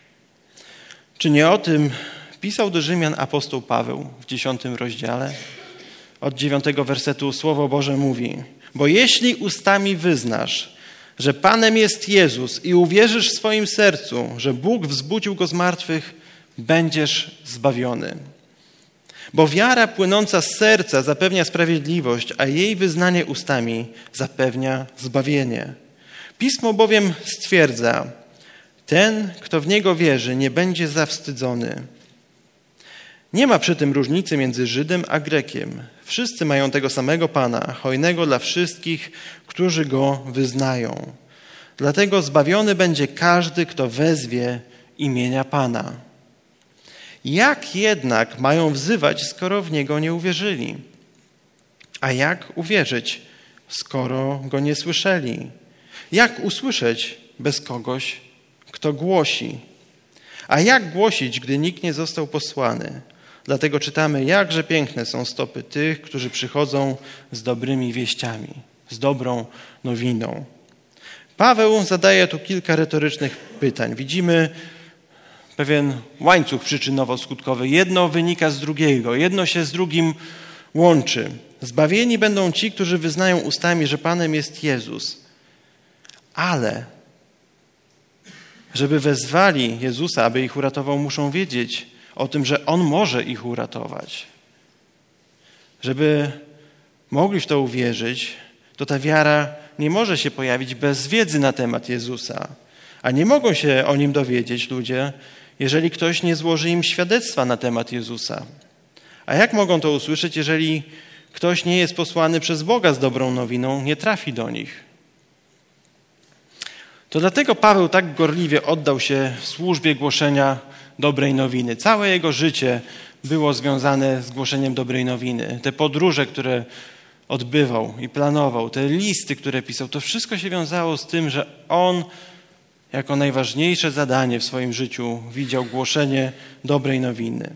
Czy nie o tym pisał do Rzymian apostoł Paweł w dziesiątym rozdziale? Od dziewiątego wersetu Słowo Boże mówi: bo jeśli ustami wyznasz, że Panem jest Jezus i uwierzysz w swoim sercu, że Bóg wzbudził Go z martwych, będziesz zbawiony. Bo wiara płynąca z serca zapewnia sprawiedliwość, a jej wyznanie ustami zapewnia zbawienie. Pismo bowiem stwierdza, ten, kto w Niego wierzy, nie będzie zawstydzony. Nie ma przy tym różnicy między Żydem a Grekiem. Wszyscy mają tego samego Pana, hojnego dla wszystkich, którzy Go wyznają. Dlatego zbawiony będzie każdy, kto wezwie imienia Pana. Jak jednak mają wzywać, skoro w Niego nie uwierzyli? A jak uwierzyć, skoro Go nie słyszeli? Jak usłyszeć bez kogoś, kto głosi? A jak głosić, gdy nikt nie został posłany? Dlatego czytamy, jakże piękne są stopy tych, którzy przychodzą z dobrymi wieściami, z dobrą nowiną. Paweł zadaje tu kilka retorycznych pytań. Widzimy pewien łańcuch przyczynowo-skutkowy. Jedno wynika z drugiego, jedno się z drugim łączy. Zbawieni będą ci, którzy wyznają ustami, że Panem jest Jezus. Ale żeby wezwali Jezusa, aby ich uratował, muszą wiedzieć o tym, że On może ich uratować. Żeby mogli w to uwierzyć, to ta wiara nie może się pojawić bez wiedzy na temat Jezusa. A nie mogą się o Nim dowiedzieć ludzie, jeżeli ktoś nie złoży im świadectwa na temat Jezusa. A jak mogą to usłyszeć, jeżeli ktoś nie jest posłany przez Boga z dobrą nowiną, nie trafi do nich? To dlatego Paweł tak gorliwie oddał się służbie głoszenia dobrej nowiny. Całe jego życie było związane z głoszeniem dobrej nowiny. Te podróże, które odbywał i planował, te listy, które pisał, to wszystko się wiązało z tym, że on jako najważniejsze zadanie w swoim życiu widział głoszenie dobrej nowiny.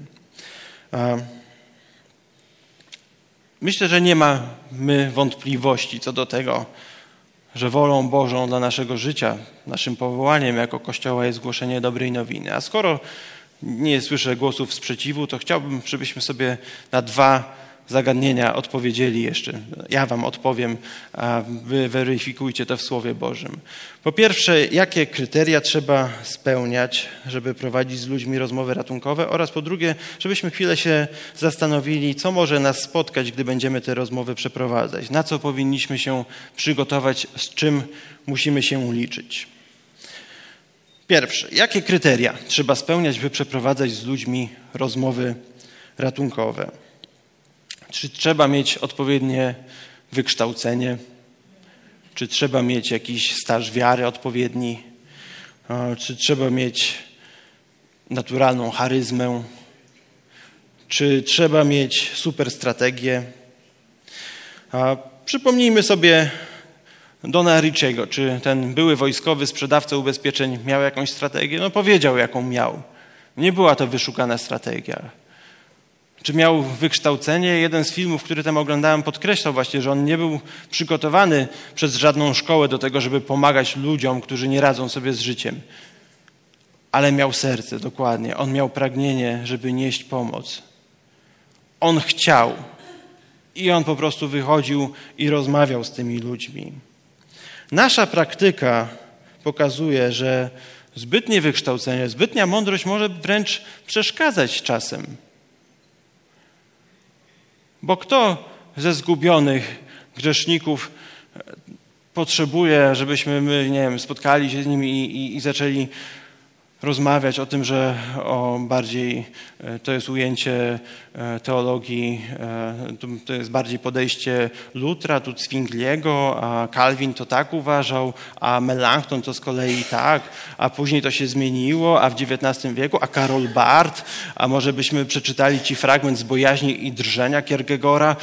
Myślę, że nie mamy wątpliwości co do tego, że wolą Bożą dla naszego życia, naszym powołaniem jako Kościoła jest głoszenie dobrej nowiny. A skoro nie słyszę głosów sprzeciwu, to chciałbym, żebyśmy sobie na dwa zagadnienia odpowiedzieli jeszcze. Ja wam odpowiem, a wy weryfikujcie to w Słowie Bożym. Po pierwsze, jakie kryteria trzeba spełniać, żeby prowadzić z ludźmi rozmowy ratunkowe, oraz po drugie, żebyśmy chwilę się zastanowili, co może nas spotkać, gdy będziemy te rozmowy przeprowadzać, na co powinniśmy się przygotować, z czym musimy się liczyć. Pierwsze, jakie kryteria trzeba spełniać, by przeprowadzać z ludźmi rozmowy ratunkowe? Czy trzeba mieć odpowiednie wykształcenie? Czy trzeba mieć jakiś staż wiary odpowiedni? Czy trzeba mieć naturalną charyzmę? Czy trzeba mieć super strategię? Przypomnijmy sobie Dona Richiego. Czy ten były wojskowy sprzedawca ubezpieczeń miał jakąś strategię? No powiedział, jaką miał. Nie była to wyszukana strategia. Czy miał wykształcenie? Jeden z filmów, który tam oglądałem, podkreślał właśnie, że on nie był przygotowany przez żadną szkołę do tego, żeby pomagać ludziom, którzy nie radzą sobie z życiem. Ale miał serce, dokładnie. On miał pragnienie, żeby nieść pomoc. On chciał. I on po prostu wychodził i rozmawiał z tymi ludźmi. Nasza praktyka pokazuje, że zbytnie wykształcenie, zbytnia mądrość może wręcz przeszkadzać czasem. Bo kto ze zgubionych grzeszników potrzebuje, żebyśmy my, nie wiem, spotkali się z nimi i, i, i zaczęli rozmawiać o tym, że o bardziej to jest ujęcie teologii, to jest bardziej podejście Lutra, tu Zwingliego, a Calvin to tak uważał, a Melanchthon to z kolei tak, a później to się zmieniło, a w dziewiętnastym wieku, a Karol Barth, a może byśmy przeczytali ci fragment z Bojaźni i drżenia Kierkegaarda.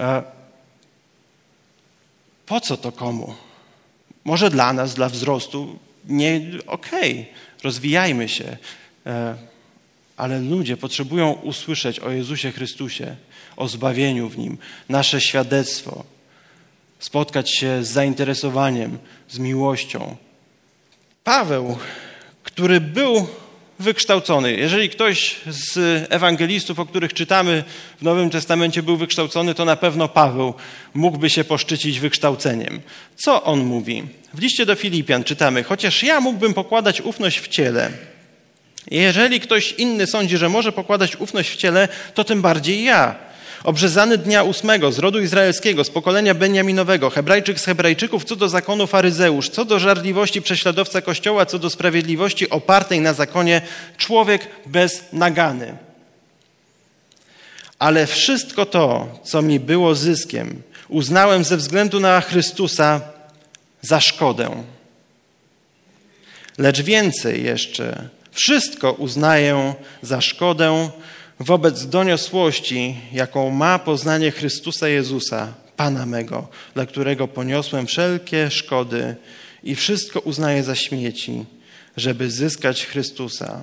Po co to komu? Może dla nas, dla wzrostu, nie, okej. Okay. Rozwijajmy się, ale ludzie potrzebują usłyszeć o Jezusie Chrystusie, o zbawieniu w Nim, nasze świadectwo, spotkać się z zainteresowaniem, z miłością. Paweł, który był wykształcony, jeżeli ktoś z ewangelistów, o których czytamy w Nowym Testamencie, był wykształcony, to na pewno Paweł mógłby się poszczycić wykształceniem. Co on mówi? W liście do Filipian czytamy: chociaż ja mógłbym pokładać ufność w ciele, jeżeli ktoś inny sądzi, że może pokładać ufność w ciele, to tym bardziej ja. Obrzezany dnia ósmego z rodu izraelskiego, z pokolenia Benjaminowego, Hebrajczyk z Hebrajczyków, co do zakonu faryzeusz, co do żarliwości prześladowca Kościoła, co do sprawiedliwości opartej na zakonie, człowiek bez nagany. Ale wszystko to, co mi było zyskiem, uznałem ze względu na Chrystusa za szkodę. Lecz więcej jeszcze, wszystko uznaję za szkodę wobec doniosłości, jaką ma poznanie Chrystusa Jezusa, Pana mego, dla którego poniosłem wszelkie szkody i wszystko uznaję za śmieci, żeby zyskać Chrystusa.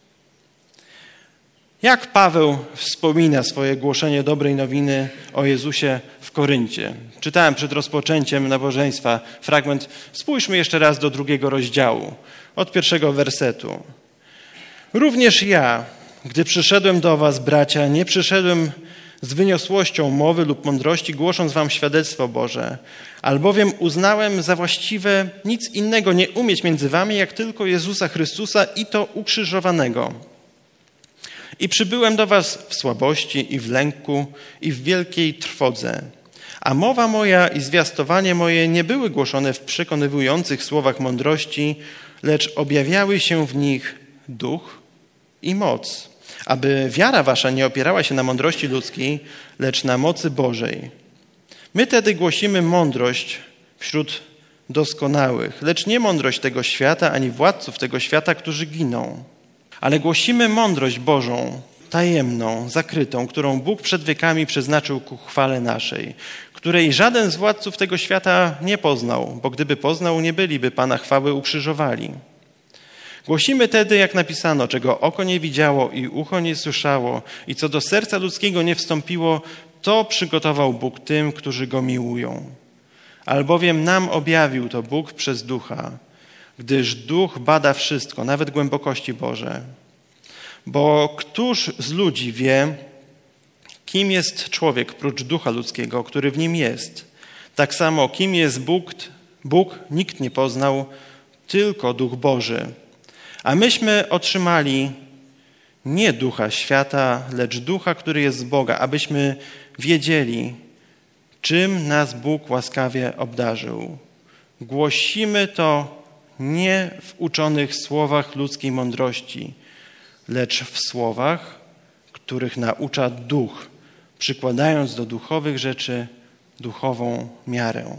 Jak Paweł wspomina swoje głoszenie dobrej nowiny o Jezusie w Koryncie? Czytałem przed rozpoczęciem nabożeństwa fragment. Spójrzmy jeszcze raz do drugiego rozdziału, od pierwszego wersetu. Również ja, gdy przyszedłem do was, bracia, nie przyszedłem z wyniosłością mowy lub mądrości, głosząc wam świadectwo Boże, albowiem uznałem za właściwe nic innego nie umieć między wami, jak tylko Jezusa Chrystusa i to ukrzyżowanego. I przybyłem do was w słabości i w lęku i w wielkiej trwodze. A mowa moja i zwiastowanie moje nie były głoszone w przekonywujących słowach mądrości, lecz objawiały się w nich duch i moc, aby wiara wasza nie opierała się na mądrości ludzkiej, lecz na mocy Bożej. My tedy głosimy mądrość wśród doskonałych, lecz nie mądrość tego świata, ani władców tego świata, którzy giną. Ale głosimy mądrość Bożą, tajemną, zakrytą, którą Bóg przed wiekami przeznaczył ku chwale naszej, której żaden z władców tego świata nie poznał, bo gdyby poznał, nie byliby Pana chwały ukrzyżowali. Głosimy tedy, jak napisano, czego oko nie widziało i ucho nie słyszało i co do serca ludzkiego nie wstąpiło, to przygotował Bóg tym, którzy Go miłują. Albowiem nam objawił to Bóg przez Ducha, gdyż Duch bada wszystko, nawet głębokości Boże. Bo któż z ludzi wie, kim jest człowiek prócz ducha ludzkiego, który w nim jest? Tak samo, kim jest Bóg, Bóg nikt nie poznał, tylko Duch Boży. A myśmy otrzymali nie ducha świata, lecz ducha, który jest z Boga, abyśmy wiedzieli, czym nas Bóg łaskawie obdarzył. Głosimy to nie w uczonych słowach ludzkiej mądrości, lecz w słowach, których naucza Duch, przykładając do duchowych rzeczy duchową miarę.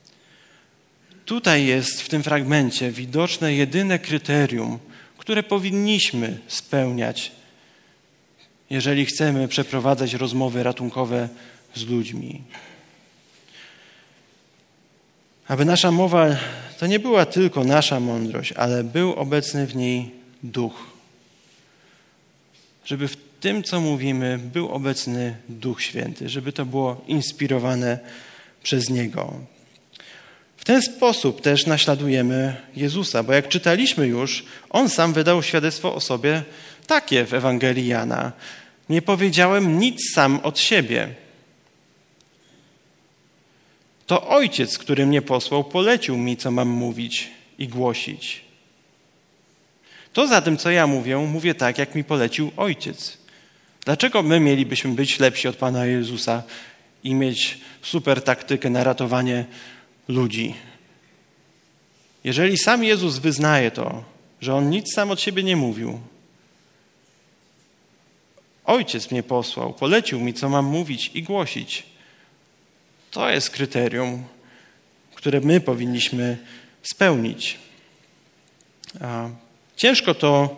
Tutaj jest w tym fragmencie widoczne jedyne kryterium, które powinniśmy spełniać, jeżeli chcemy przeprowadzać rozmowy ratunkowe z ludźmi. Aby nasza mowa to nie była tylko nasza mądrość, ale był obecny w niej Duch. Żeby w tym, co mówimy, był obecny Duch Święty, żeby to było inspirowane przez Niego. W ten sposób też naśladujemy Jezusa, bo jak czytaliśmy już, On sam wydał świadectwo o sobie takie w Ewangelii Jana. Nie powiedziałem nic sam od siebie. To Ojciec, który mnie posłał, polecił mi, co mam mówić i głosić. To zatem, co ja mówię, mówię tak, jak mi polecił Ojciec. Dlaczego my mielibyśmy być lepsi od Pana Jezusa i mieć super taktykę na ratowanie ludzi? Jeżeli sam Jezus wyznaje to, że On nic sam od siebie nie mówił, Ojciec mnie posłał, polecił mi, co mam mówić i głosić, to jest kryterium, które my powinniśmy spełnić. A ciężko to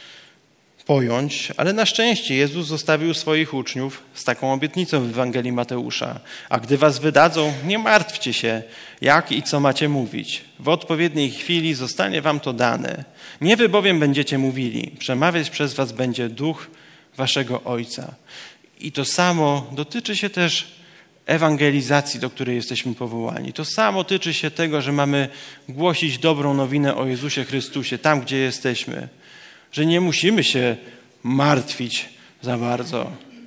pojąć, ale na szczęście Jezus zostawił swoich uczniów z taką obietnicą w Ewangelii Mateusza. A gdy was wydadzą, nie martwcie się, jak i co macie mówić. W odpowiedniej chwili zostanie wam to dane. Nie wy bowiem będziecie mówili, przemawiać przez was będzie Duch waszego Ojca. I to samo dotyczy się też ewangelizacji, do której jesteśmy powołani. To samo tyczy się tego, że mamy głosić dobrą nowinę o Jezusie Chrystusie tam, gdzie jesteśmy. Że nie musimy się martwić za bardzo.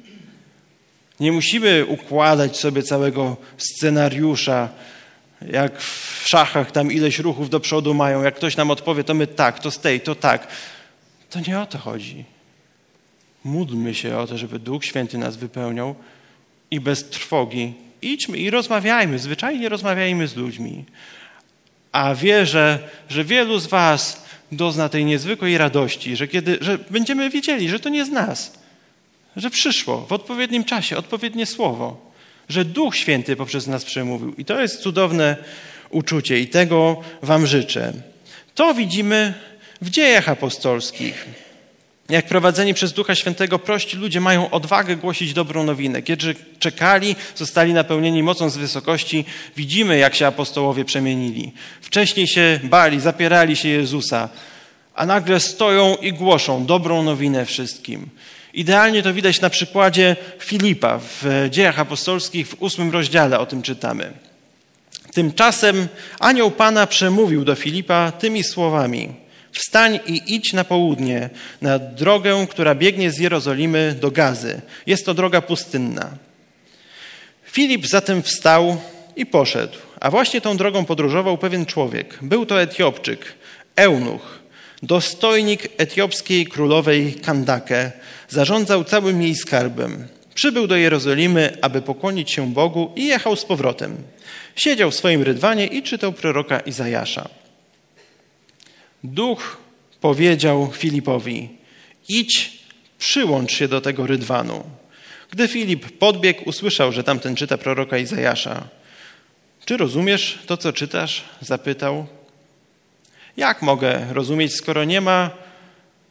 Nie musimy układać sobie całego scenariusza, jak w szachach tam ileś ruchów do przodu mają. Jak ktoś nam odpowie, to my tak, to stej, to tak. To nie o to chodzi. Módlmy się o to, żeby Duch Święty nas wypełniał i bez trwogi idźmy i rozmawiajmy, zwyczajnie rozmawiajmy z ludźmi. A wierzę, że wielu z was dozna tej niezwykłej radości, że, kiedy, że będziemy wiedzieli, że to nie z nas, że przyszło w odpowiednim czasie odpowiednie słowo, że Duch Święty poprzez nas przemówił. I to jest cudowne uczucie i tego wam życzę. To widzimy w Dziejach Apostolskich. Jak prowadzeni przez Ducha Świętego prości ludzie mają odwagę głosić dobrą nowinę. Kiedy czekali, zostali napełnieni mocą z wysokości, widzimy, jak się apostołowie przemienili. Wcześniej się bali, zapierali się Jezusa, a nagle stoją i głoszą dobrą nowinę wszystkim. Idealnie to widać na przykładzie Filipa. W Dziejach Apostolskich w ósmym rozdziale o tym czytamy. Tymczasem anioł Pana przemówił do Filipa tymi słowami: wstań i idź na południe, na drogę, która biegnie z Jerozolimy do Gazy. Jest to droga pustynna. Filip zatem wstał i poszedł, a właśnie tą drogą podróżował pewien człowiek. Był to Etiopczyk, eunuch, dostojnik etiopskiej królowej Kandake. Zarządzał całym jej skarbem. Przybył do Jerozolimy, aby pokłonić się Bogu i jechał z powrotem. Siedział w swoim rydwanie i czytał proroka Izajasza. Duch powiedział Filipowi: idź, przyłącz się do tego rydwanu. Gdy Filip podbiegł, usłyszał, że tamten czyta proroka Izajasza. Czy rozumiesz to, co czytasz? Zapytał. Jak mogę rozumieć, skoro nie ma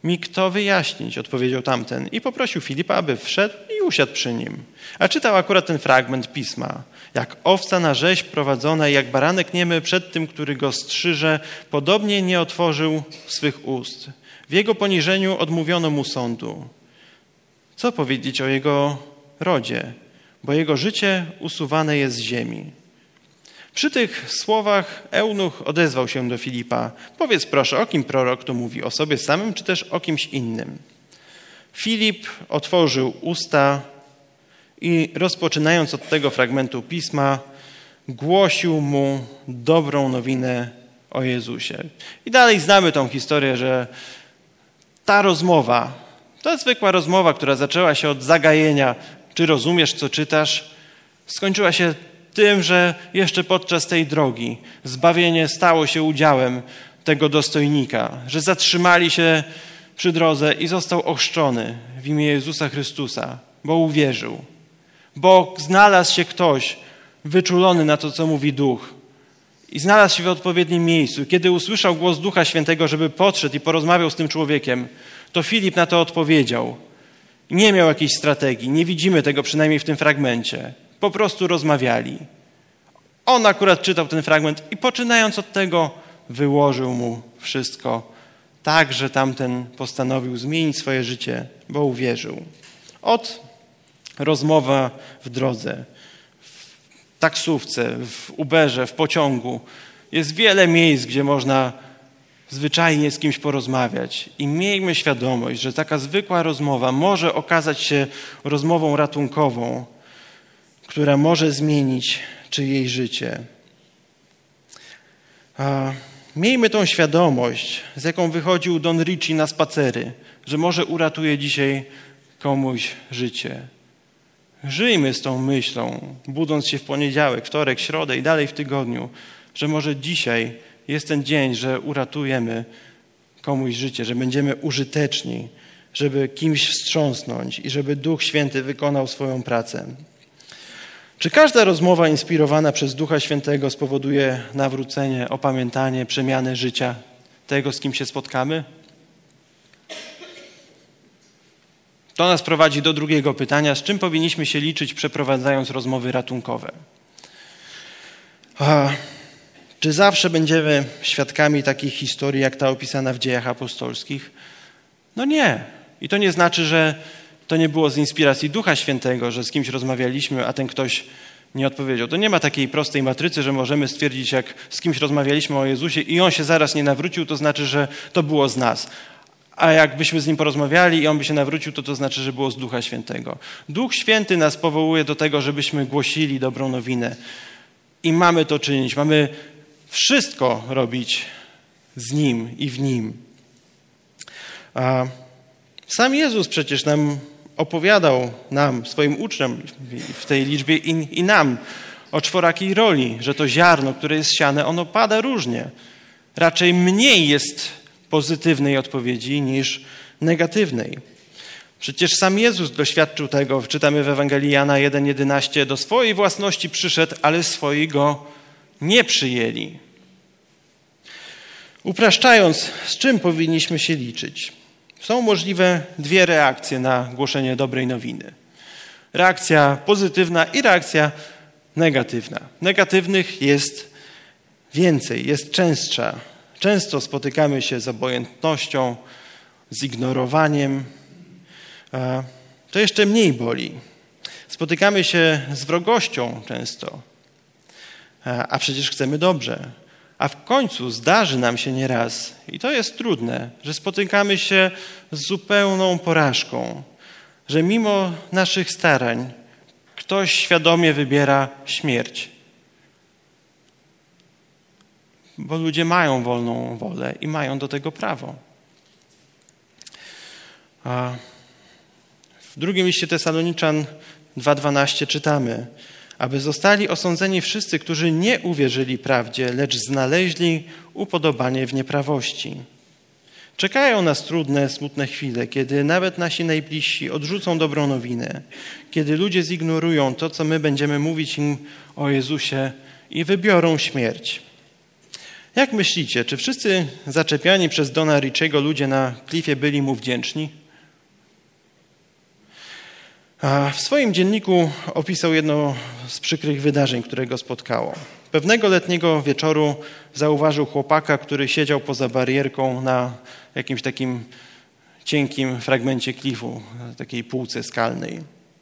mi kto wyjaśnić, odpowiedział tamten i poprosił Filipa, aby wszedł i usiadł przy nim. A czytał akurat ten fragment pisma. Jak owca na rzeź prowadzona i jak baranek niemy przed tym, który go strzyże, podobnie nie otworzył swych ust. W jego poniżeniu odmówiono mu sądu. Co powiedzieć o jego rodzie? Bo jego życie usuwane jest z ziemi. Przy tych słowach eunuch odezwał się do Filipa. Powiedz proszę, o kim prorok tu mówi? O sobie samym, czy też o kimś innym? Filip otworzył usta i rozpoczynając od tego fragmentu pisma, głosił mu dobrą nowinę o Jezusie. I dalej znamy tą historię, że ta rozmowa, ta zwykła rozmowa, która zaczęła się od zagajenia, czy rozumiesz, co czytasz, skończyła się tym, że jeszcze podczas tej drogi zbawienie stało się udziałem tego dostojnika, że zatrzymali się przy drodze i został ochrzczony w imię Jezusa Chrystusa, bo uwierzył, bo znalazł się ktoś wyczulony na to, co mówi Duch i znalazł się w odpowiednim miejscu. Kiedy usłyszał głos Ducha Świętego, żeby podszedł i porozmawiał z tym człowiekiem, to Filip na to odpowiedział. Nie miał jakiejś strategii, nie widzimy tego przynajmniej w tym fragmencie. Po prostu rozmawiali. On akurat czytał ten fragment i poczynając od tego wyłożył mu wszystko, tak, że tamten postanowił zmienić swoje życie, bo uwierzył. Od rozmowa w drodze, w taksówce, w Uberze, w pociągu. Jest wiele miejsc, gdzie można zwyczajnie z kimś porozmawiać i miejmy świadomość, że taka zwykła rozmowa może okazać się rozmową ratunkową, która może zmienić czyjeś życie. A miejmy tą świadomość, z jaką wychodził Don Ricci na spacery, że może uratuje dzisiaj komuś życie. Żyjmy z tą myślą, budząc się w poniedziałek, wtorek, środę i dalej w tygodniu, że może dzisiaj jest ten dzień, że uratujemy komuś życie, że będziemy użyteczni, żeby kimś wstrząsnąć i żeby Duch Święty wykonał swoją pracę. Czy każda rozmowa inspirowana przez Ducha Świętego spowoduje nawrócenie, opamiętanie, przemianę życia tego, z kim się spotkamy? To nas prowadzi do drugiego pytania. Z czym powinniśmy się liczyć, przeprowadzając rozmowy ratunkowe? A, czy zawsze będziemy świadkami takich historii, jak ta opisana w Dziejach Apostolskich? No nie. I to nie znaczy, że to nie było z inspiracji Ducha Świętego, że z kimś rozmawialiśmy, a ten ktoś nie odpowiedział. To nie ma takiej prostej matrycy, że możemy stwierdzić, jak z kimś rozmawialiśmy o Jezusie i on się zaraz nie nawrócił, to znaczy, że to było z nas. A jakbyśmy z nim porozmawiali i on by się nawrócił, to to znaczy, że było z Ducha Świętego. Duch Święty nas powołuje do tego, żebyśmy głosili dobrą nowinę. I mamy to czynić. Mamy wszystko robić z Nim i w Nim. A sam Jezus przecież nam opowiadał, nam, swoim uczniom w tej liczbie i, i nam o czworakiej roli, że to ziarno, które jest siane, ono pada różnie. Raczej mniej jest pozytywnej odpowiedzi niż negatywnej. Przecież sam Jezus doświadczył tego, czytamy w Ewangelii Jana jeden jedenaście, do swojej własności przyszedł, ale swoi go nie przyjęli. Upraszczając, z czym powinniśmy się liczyć? Są możliwe dwie reakcje na głoszenie dobrej nowiny. Reakcja pozytywna i reakcja negatywna. Negatywnych jest więcej, jest częstsza. Często spotykamy się z obojętnością, z ignorowaniem. To jeszcze mniej boli. Spotykamy się z wrogością często, a przecież chcemy dobrze. A w końcu zdarzy nam się nieraz, i to jest trudne, że spotykamy się z zupełną porażką, że mimo naszych starań ktoś świadomie wybiera śmierć. Bo ludzie mają wolną wolę i mają do tego prawo. A w drugim liście Tesaloniczan dwa dwanaście czytamy, aby zostali osądzeni wszyscy, którzy nie uwierzyli prawdzie, lecz znaleźli upodobanie w nieprawości. Czekają nas trudne, smutne chwile, kiedy nawet nasi najbliżsi odrzucą dobrą nowinę, kiedy ludzie zignorują to, co my będziemy mówić im o Jezusie i wybiorą śmierć. Jak myślicie, czy wszyscy zaczepiani przez Dona Richiego ludzie na klifie byli mu wdzięczni? A w swoim dzienniku opisał jedno z przykrych wydarzeń, które go spotkało. Pewnego letniego wieczoru zauważył chłopaka, który siedział poza barierką na jakimś takim cienkim fragmencie klifu, takiej półce skalnej.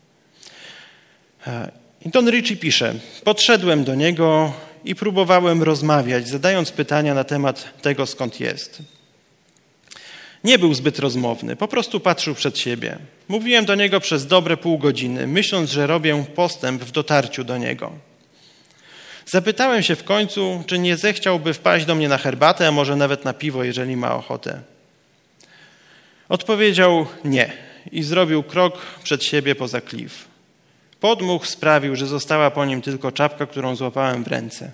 I Don Richie pisze: podszedłem do niego i próbowałem rozmawiać, zadając pytania na temat tego, skąd jest. Nie był zbyt rozmowny, po prostu patrzył przed siebie. Mówiłem do niego przez dobre pół godziny, myśląc, że robię postęp w dotarciu do niego. Zapytałem się w końcu, czy nie zechciałby wpaść do mnie na herbatę, a może nawet na piwo, jeżeli ma ochotę. Odpowiedział nie i zrobił krok przed siebie poza klif. Podmuch sprawił, że została po nim tylko czapka, którą złapałem w ręce.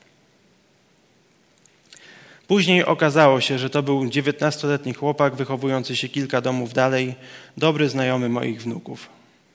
Później okazało się, że to był dziewiętnastoletni chłopak wychowujący się kilka domów dalej, dobry znajomy moich wnuków.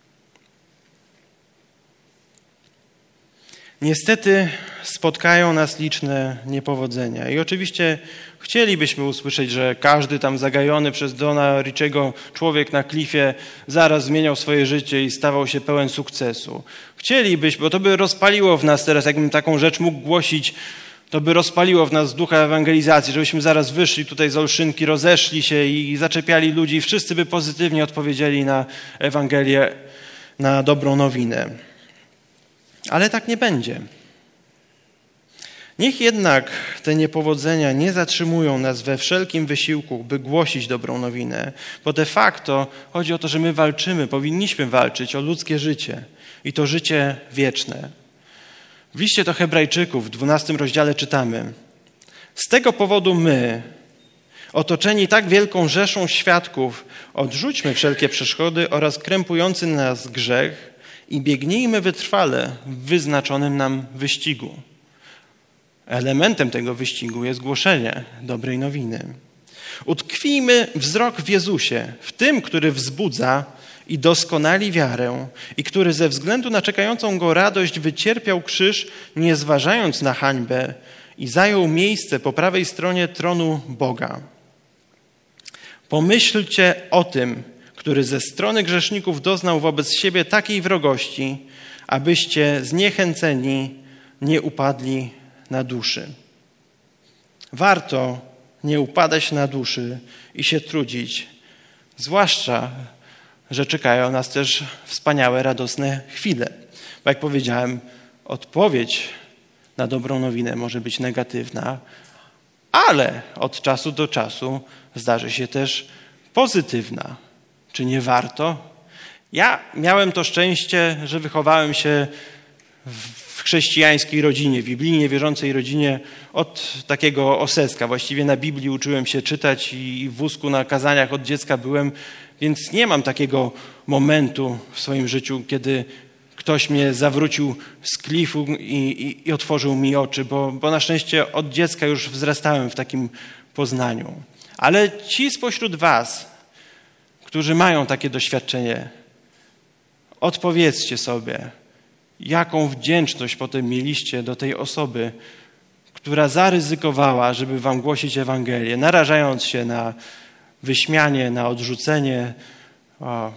Niestety spotkają nas liczne niepowodzenia i oczywiście chcielibyśmy usłyszeć, że każdy tam zagajony przez Dona Richiego człowiek na klifie zaraz zmieniał swoje życie i stawał się pełen sukcesu. Chcielibyśmy, bo to by rozpaliło w nas teraz, jakbym taką rzecz mógł głosić, to by rozpaliło w nas ducha ewangelizacji, żebyśmy zaraz wyszli tutaj z Olszynki, rozeszli się i zaczepiali ludzi i wszyscy by pozytywnie odpowiedzieli na Ewangelię, na dobrą nowinę. Ale tak nie będzie. Niech jednak te niepowodzenia nie zatrzymują nas we wszelkim wysiłku, by głosić dobrą nowinę, bo de facto chodzi o to, że my walczymy, powinniśmy walczyć o ludzkie życie i to życie wieczne. W liście do Hebrajczyków w dwunastym rozdziale czytamy: z tego powodu my, otoczeni tak wielką rzeszą świadków, odrzućmy wszelkie przeszkody oraz krępujący nas grzech i biegnijmy wytrwale w wyznaczonym nam wyścigu. Elementem tego wyścigu jest głoszenie dobrej nowiny. Utkwijmy wzrok w Jezusie, w tym, który wzbudza i doskonali wiarę i który ze względu na czekającą go radość wycierpiał krzyż, nie zważając na hańbę, i zajął miejsce po prawej stronie tronu Boga. Pomyślcie o tym, który ze strony grzeszników doznał wobec siebie takiej wrogości, abyście zniechęceni nie upadli na duszy. Warto nie upadać na duszy i się trudzić, zwłaszcza że czekają nas też wspaniałe, radosne chwile. Bo jak powiedziałem, odpowiedź na dobrą nowinę może być negatywna, ale od czasu do czasu zdarzy się też pozytywna. Czy nie warto? Ja miałem to szczęście, że wychowałem się w chrześcijańskiej rodzinie, w biblijnie wierzącej rodzinie od takiego oseska. Właściwie na Biblii uczyłem się czytać i w wózku na kazaniach od dziecka byłem, więc nie mam takiego momentu w swoim życiu, kiedy ktoś mnie zawrócił z klifu i, i, i otworzył mi oczy, bo, bo na szczęście od dziecka już wzrastałem w takim poznaniu. Ale ci spośród was, którzy mają takie doświadczenie, odpowiedzcie sobie, jaką wdzięczność potem mieliście do tej osoby, która zaryzykowała, żeby wam głosić Ewangelię, narażając się na wyśmianie, na odrzucenie, o,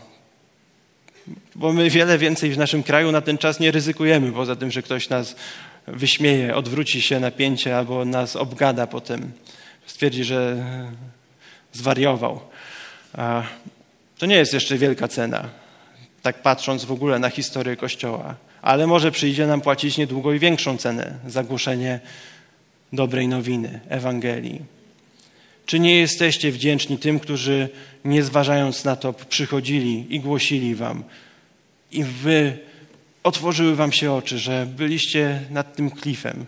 bo my wiele więcej w naszym kraju na ten czas nie ryzykujemy, poza tym, że ktoś nas wyśmieje, odwróci się na pięcie albo nas obgada potem, stwierdzi, że zwariował. A to nie jest jeszcze wielka cena, tak patrząc w ogóle na historię Kościoła, ale może przyjdzie nam płacić niedługo i większą cenę za głoszenie dobrej nowiny, Ewangelii. Czy nie jesteście wdzięczni tym, którzy nie zważając na to przychodzili i głosili wam i wy otworzyły wam się oczy, że byliście nad tym klifem?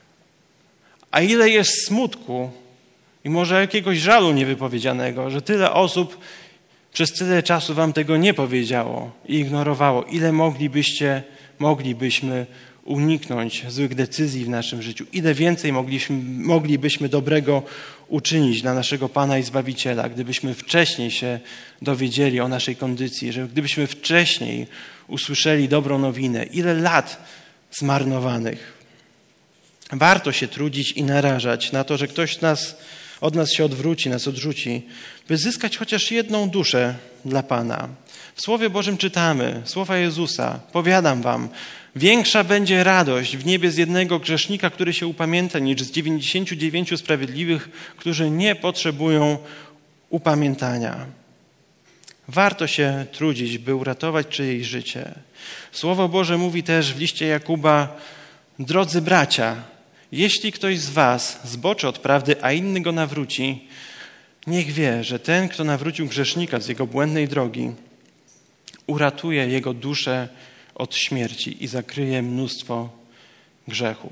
A ile jest smutku i może jakiegoś żalu niewypowiedzianego, że tyle osób przez tyle czasu wam tego nie powiedziało i ignorowało. Ile moglibyście, moglibyśmy uniknąć złych decyzji w naszym życiu. Ile więcej mogliśmy, moglibyśmy dobrego uczynić dla naszego Pana i Zbawiciela, gdybyśmy wcześniej się dowiedzieli o naszej kondycji, że gdybyśmy wcześniej usłyszeli dobrą nowinę. Ile lat zmarnowanych. Warto się trudzić i narażać na to, że ktoś nas, od nas się odwróci, nas odrzuci, by zyskać chociaż jedną duszę dla Pana. W Słowie Bożym czytamy, słowa Jezusa, powiadam wam, większa będzie radość w niebie z jednego grzesznika, który się upamięta, niż z dziewięćdziesięciu dziewięciu sprawiedliwych, którzy nie potrzebują upamiętania. Warto się trudzić, by uratować czyjeś życie. Słowo Boże mówi też w liście Jakuba, drodzy bracia, jeśli ktoś z was zboczy od prawdy, a inny go nawróci, niech wie, że ten, kto nawrócił grzesznika z jego błędnej drogi, uratuje jego duszę od śmierci i zakryje mnóstwo grzechów.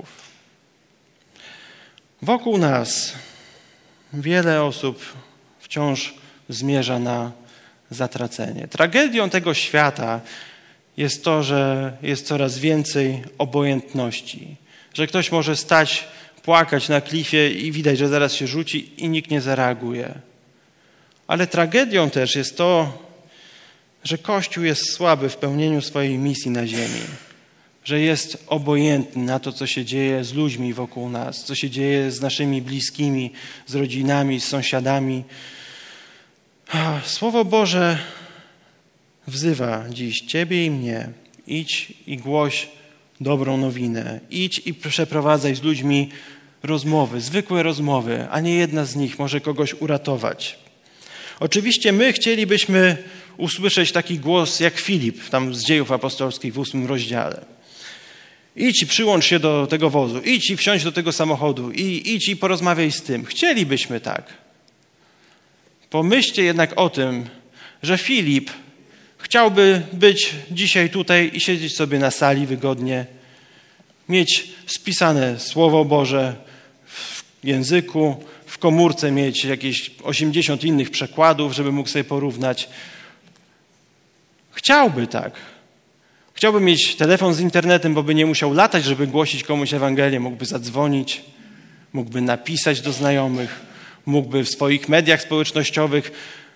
Wokół nas wiele osób wciąż zmierza na zatracenie. Tragedią tego świata jest to, że jest coraz więcej obojętności. Że ktoś może stać, płakać na klifie i widać, że zaraz się rzuci i nikt nie zareaguje. Ale tragedią też jest to, że Kościół jest słaby w pełnieniu swojej misji na ziemi. Że jest obojętny na to, co się dzieje z ludźmi wokół nas, co się dzieje z naszymi bliskimi, z rodzinami, z sąsiadami. Słowo Boże wzywa dziś Ciebie i mnie. Idź i głoś dobrą nowinę. Idź i przeprowadzaj z ludźmi rozmowy, zwykłe rozmowy, a nie jedna z nich może kogoś uratować. Oczywiście my chcielibyśmy usłyszeć taki głos jak Filip, tam z Dziejów Apostolskich w ósmym rozdziale. Idź i przyłącz się do tego wozu, idź i wsiądź do tego samochodu i idź i porozmawiaj z tym. Chcielibyśmy tak. Pomyślcie jednak o tym, że Filip chciałby być dzisiaj tutaj i siedzieć sobie na sali wygodnie, mieć spisane Słowo Boże w języku, w komórce mieć jakieś osiemdziesiąt innych przekładów, żeby mógł sobie porównać. Chciałby tak. Chciałby mieć telefon z internetem, bo by nie musiał latać, żeby głosić komuś Ewangelię. Mógłby zadzwonić, mógłby napisać do znajomych, mógłby w swoich mediach społecznościowych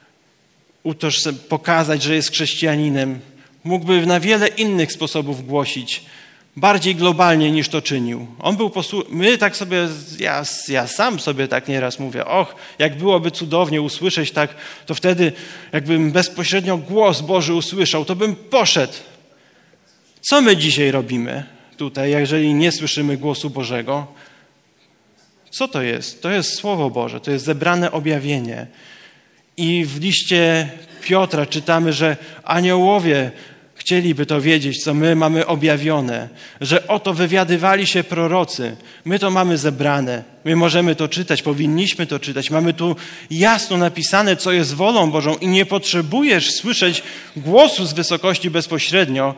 pokazać, że jest chrześcijaninem. Mógłby na wiele innych sposobów głosić, bardziej globalnie niż to czynił. On był posłu- My tak sobie, ja, ja sam sobie tak nieraz mówię, och, jak byłoby cudownie usłyszeć tak, to wtedy jakbym bezpośrednio głos Boży usłyszał, to bym poszedł. Co my dzisiaj robimy tutaj, jeżeli nie słyszymy głosu Bożego? Co to jest? To jest Słowo Boże, to jest zebrane objawienie. I w liście Piotra czytamy, że aniołowie chcieliby to wiedzieć, co my mamy objawione, że oto wywiadywali się prorocy. My to mamy zebrane, my możemy to czytać, powinniśmy to czytać. Mamy tu jasno napisane, co jest wolą Bożą i nie potrzebujesz słyszeć głosu z wysokości bezpośrednio,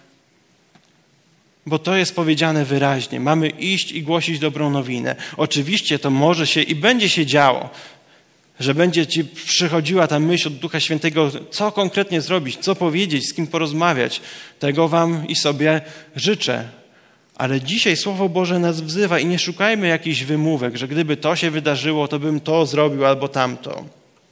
bo to jest powiedziane wyraźnie. Mamy iść i głosić dobrą nowinę. Oczywiście to może się i będzie się działo, że będzie ci przychodziła ta myśl od Ducha Świętego, co konkretnie zrobić, co powiedzieć, z kim porozmawiać. Tego wam i sobie życzę. Ale dzisiaj Słowo Boże nas wzywa i nie szukajmy jakichś wymówek, że gdyby to się wydarzyło, to bym to zrobił albo tamto.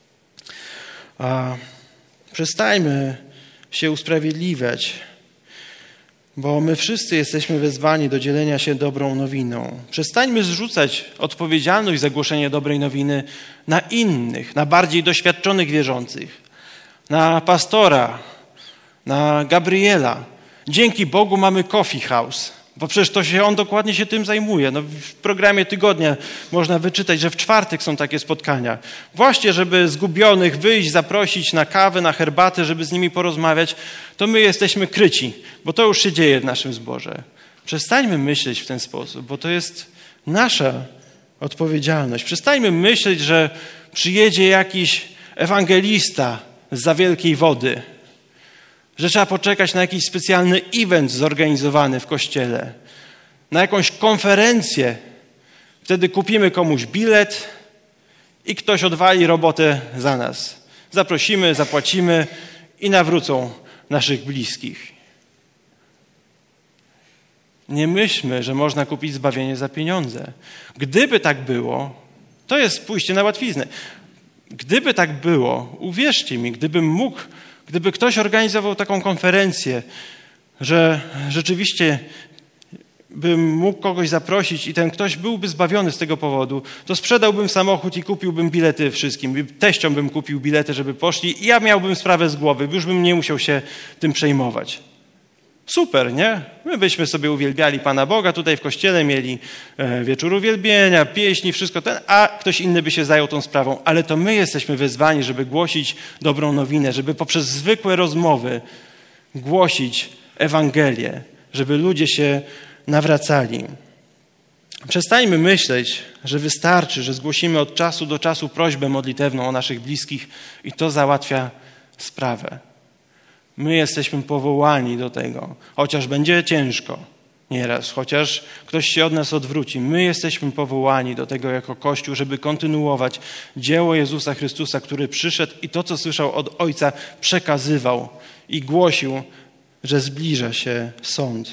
A przestańmy się usprawiedliwiać, bo my wszyscy jesteśmy wezwani do dzielenia się dobrą nowiną. Przestańmy zrzucać odpowiedzialność za głoszenie dobrej nowiny na innych, na bardziej doświadczonych wierzących, na pastora, na Gabriela. Dzięki Bogu mamy Coffee House, bo przecież to się on dokładnie się tym zajmuje. No, w programie tygodnia można wyczytać, że w czwartek są takie spotkania. Właśnie, żeby zgubionych wyjść, zaprosić na kawę, na herbatę, żeby z nimi porozmawiać, to my jesteśmy kryci, bo to już się dzieje w naszym zborze. Przestańmy myśleć w ten sposób, bo to jest nasza odpowiedzialność. Przestańmy myśleć, że przyjedzie jakiś ewangelista zza wielkiej wody, że trzeba poczekać na jakiś specjalny event zorganizowany w kościele, na jakąś konferencję. Wtedy kupimy komuś bilet i ktoś odwali robotę za nas. Zaprosimy, zapłacimy i nawrócą naszych bliskich. Nie myślmy, że można kupić zbawienie za pieniądze. Gdyby tak było, to jest pójście na łatwiznę. Gdyby tak było, uwierzcie mi, gdybym mógł, gdyby ktoś organizował taką konferencję, że rzeczywiście bym mógł kogoś zaprosić i ten ktoś byłby zbawiony z tego powodu, to sprzedałbym samochód i kupiłbym bilety wszystkim. Teściom bym kupił bilety, żeby poszli i ja miałbym sprawę z głowy, już bym nie musiał się tym przejmować. Super, nie? My byśmy sobie uwielbiali Pana Boga, tutaj w kościele mieli e, wieczór uwielbienia, pieśni, wszystko ten, a ktoś inny by się zajął tą sprawą. Ale to my jesteśmy wezwani, żeby głosić dobrą nowinę, żeby poprzez zwykłe rozmowy głosić Ewangelię, żeby ludzie się nawracali. Przestańmy myśleć, że wystarczy, że zgłosimy od czasu do czasu prośbę modlitewną o naszych bliskich i to załatwia sprawę. My jesteśmy powołani do tego, chociaż będzie ciężko nieraz, chociaż ktoś się od nas odwróci. My jesteśmy powołani do tego jako Kościół, żeby kontynuować dzieło Jezusa Chrystusa, który przyszedł i to, co słyszał od Ojca, przekazywał i głosił, że zbliża się sąd.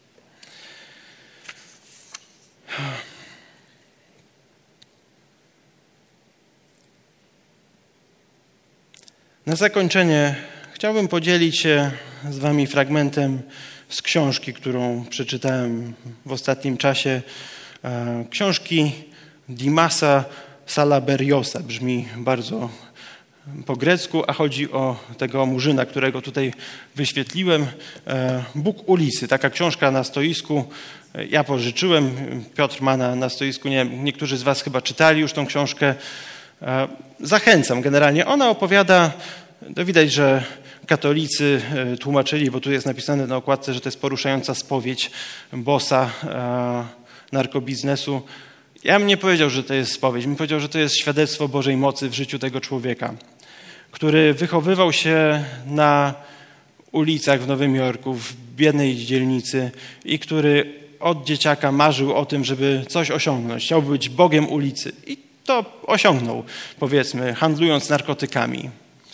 Na zakończenie chciałbym podzielić się z wami fragmentem z książki, którą przeczytałem w ostatnim czasie. Książki Dimasa Salaberiosa. Brzmi bardzo po grecku, a chodzi o tego murzyna, którego tutaj wyświetliłem. Bóg ulicy. Taka książka na stoisku. Ja pożyczyłem. Piotr ma na, na stoisku. Nie, niektórzy z was chyba czytali już tą książkę. Zachęcam generalnie. Ona opowiada, to widać, że katolicy tłumaczyli, bo tu jest napisane na okładce, że to jest poruszająca spowiedź bossa narkobiznesu. Ja bym nie powiedział, że to jest spowiedź. Bym powiedział, że to jest świadectwo Bożej mocy w życiu tego człowieka, który wychowywał się na ulicach w Nowym Jorku, w biednej dzielnicy i który od dzieciaka marzył o tym, żeby coś osiągnąć. Chciał być Bogiem ulicy i to osiągnął, powiedzmy, handlując narkotykami.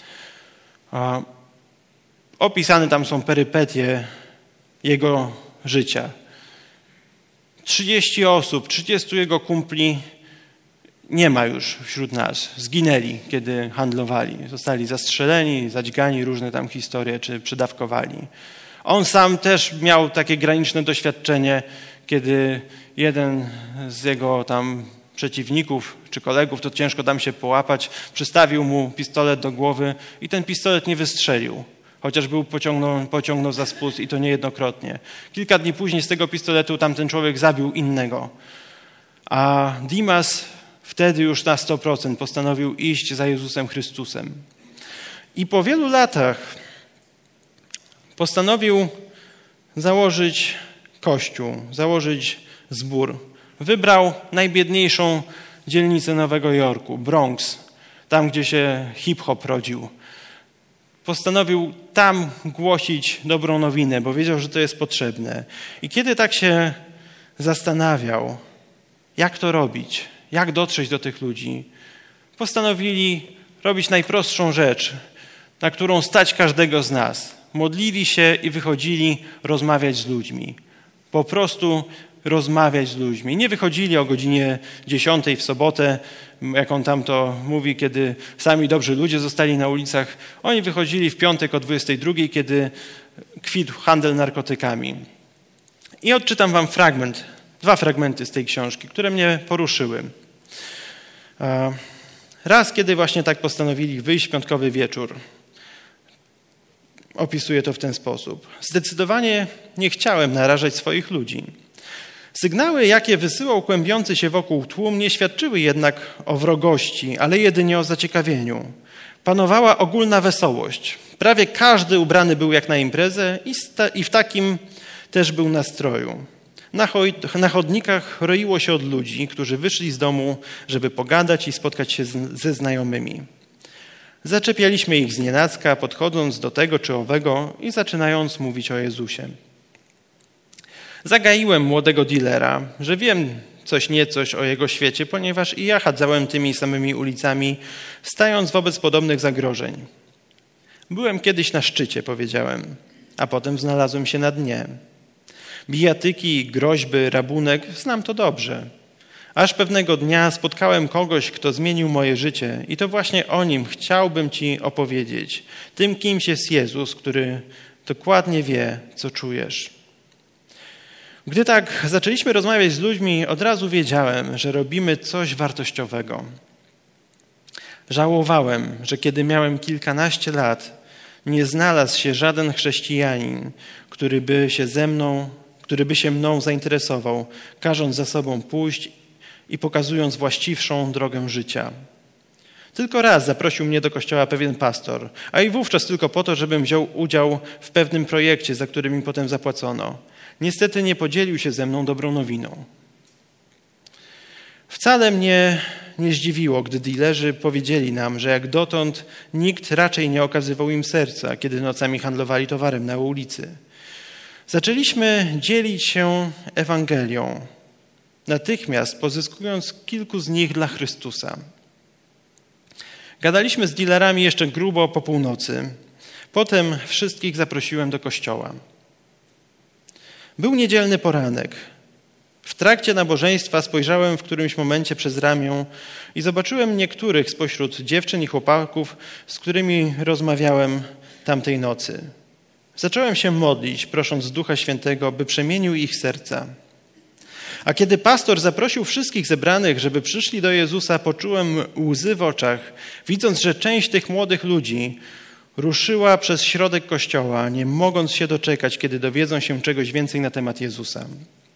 Opisane tam są perypetie jego życia. trzydzieści osób, trzydziestu jego kumpli nie ma już wśród nas. Zginęli, kiedy handlowali. Zostali zastrzeleni, zadźgani, różne tam historie, czy przydawkowali. On sam też miał takie graniczne doświadczenie, kiedy jeden z jego tam przeciwników czy kolegów, to ciężko tam się połapać, przystawił mu pistolet do głowy i ten pistolet nie wystrzelił. Chociaż był pociągnął, pociągnął za spust i to niejednokrotnie. Kilka dni później z tego pistoletu tamten człowiek zabił innego. A Dimas wtedy już na sto procent postanowił iść za Jezusem Chrystusem. I po wielu latach postanowił założyć kościół, założyć zbór. Wybrał najbiedniejszą dzielnicę Nowego Jorku, Bronx, tam gdzie się hip-hop rodził. Postanowił tam głosić dobrą nowinę, bo wiedział, że to jest potrzebne. I kiedy tak się zastanawiał, jak to robić, jak dotrzeć do tych ludzi, postanowili robić najprostszą rzecz, na którą stać każdego z nas. Modlili się i wychodzili rozmawiać z ludźmi. Po prostu rozmawiać z ludźmi. Nie wychodzili o godzinie dziesiątej w sobotę, jak on tam to mówi, kiedy sami dobrzy ludzie zostali na ulicach. Oni wychodzili w piątek o dwudziestej drugiej, kiedy kwitł handel narkotykami. I odczytam wam fragment, dwa fragmenty z tej książki, które mnie poruszyły. Raz, kiedy właśnie tak postanowili wyjść w piątkowy wieczór, opisuję to w ten sposób. Zdecydowanie nie chciałem narażać swoich ludzi. Sygnały, jakie wysyłał kłębiący się wokół tłum, nie świadczyły jednak o wrogości, ale jedynie o zaciekawieniu. Panowała ogólna wesołość. Prawie każdy ubrany był jak na imprezę i, sta- i w takim też był nastroju. Na, cho- na chodnikach roiło się od ludzi, którzy wyszli z domu, żeby pogadać i spotkać się z- ze znajomymi. Zaczepialiśmy ich znienacka, podchodząc do tego czy owego i zaczynając mówić o Jezusie. Zagaiłem młodego dilera, że wiem coś niecoś o jego świecie, ponieważ i ja chadzałem tymi samymi ulicami, stając wobec podobnych zagrożeń. Byłem kiedyś na szczycie, powiedziałem, a potem znalazłem się na dnie. Bijatyki, groźby, rabunek, znam to dobrze. Aż pewnego dnia spotkałem kogoś, kto zmienił moje życie i to właśnie o nim chciałbym ci opowiedzieć. Tym kimś jest Jezus, który dokładnie wie, co czujesz. Gdy tak zaczęliśmy rozmawiać z ludźmi, od razu wiedziałem, że robimy coś wartościowego. Żałowałem, że kiedy miałem kilkanaście lat, nie znalazł się żaden chrześcijanin, który by się ze mną, który by się mną zainteresował, każąc za sobą pójść i pokazując właściwszą drogę życia. Tylko raz zaprosił mnie do kościoła pewien pastor, a i wówczas tylko po to, żebym wziął udział w pewnym projekcie, za który mi potem zapłacono. Niestety nie podzielił się ze mną dobrą nowiną. Wcale mnie nie zdziwiło, gdy dilerzy powiedzieli nam, że jak dotąd nikt raczej nie okazywał im serca, kiedy nocami handlowali towarem na ulicy. Zaczęliśmy dzielić się Ewangelią, natychmiast pozyskując kilku z nich dla Chrystusa. Gadaliśmy z dilerami jeszcze grubo po północy. Potem wszystkich zaprosiłem do kościoła. Był niedzielny poranek. W trakcie nabożeństwa spojrzałem w którymś momencie przez ramię i zobaczyłem niektórych spośród dziewczyn i chłopaków, z którymi rozmawiałem tamtej nocy. Zacząłem się modlić, prosząc Ducha Świętego, by przemienił ich serca. A kiedy pastor zaprosił wszystkich zebranych, żeby przyszli do Jezusa, poczułem łzy w oczach, widząc, że część tych młodych ludzi ruszyła przez środek kościoła, nie mogąc się doczekać, kiedy dowiedzą się czegoś więcej na temat Jezusa.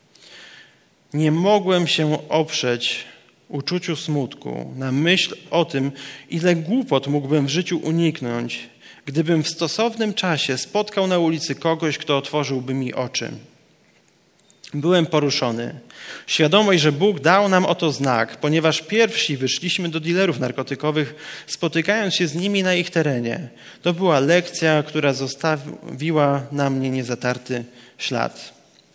Nie mogłem się oprzeć uczuciu smutku na myśl o tym, ile głupot mógłbym w życiu uniknąć, gdybym w stosownym czasie spotkał na ulicy kogoś, kto otworzyłby mi oczy. Byłem poruszony. Świadomość, że Bóg dał nam oto znak, ponieważ pierwsi wyszliśmy do dilerów narkotykowych, spotykając się z nimi na ich terenie. To była lekcja, która zostawiła na mnie niezatarty ślad.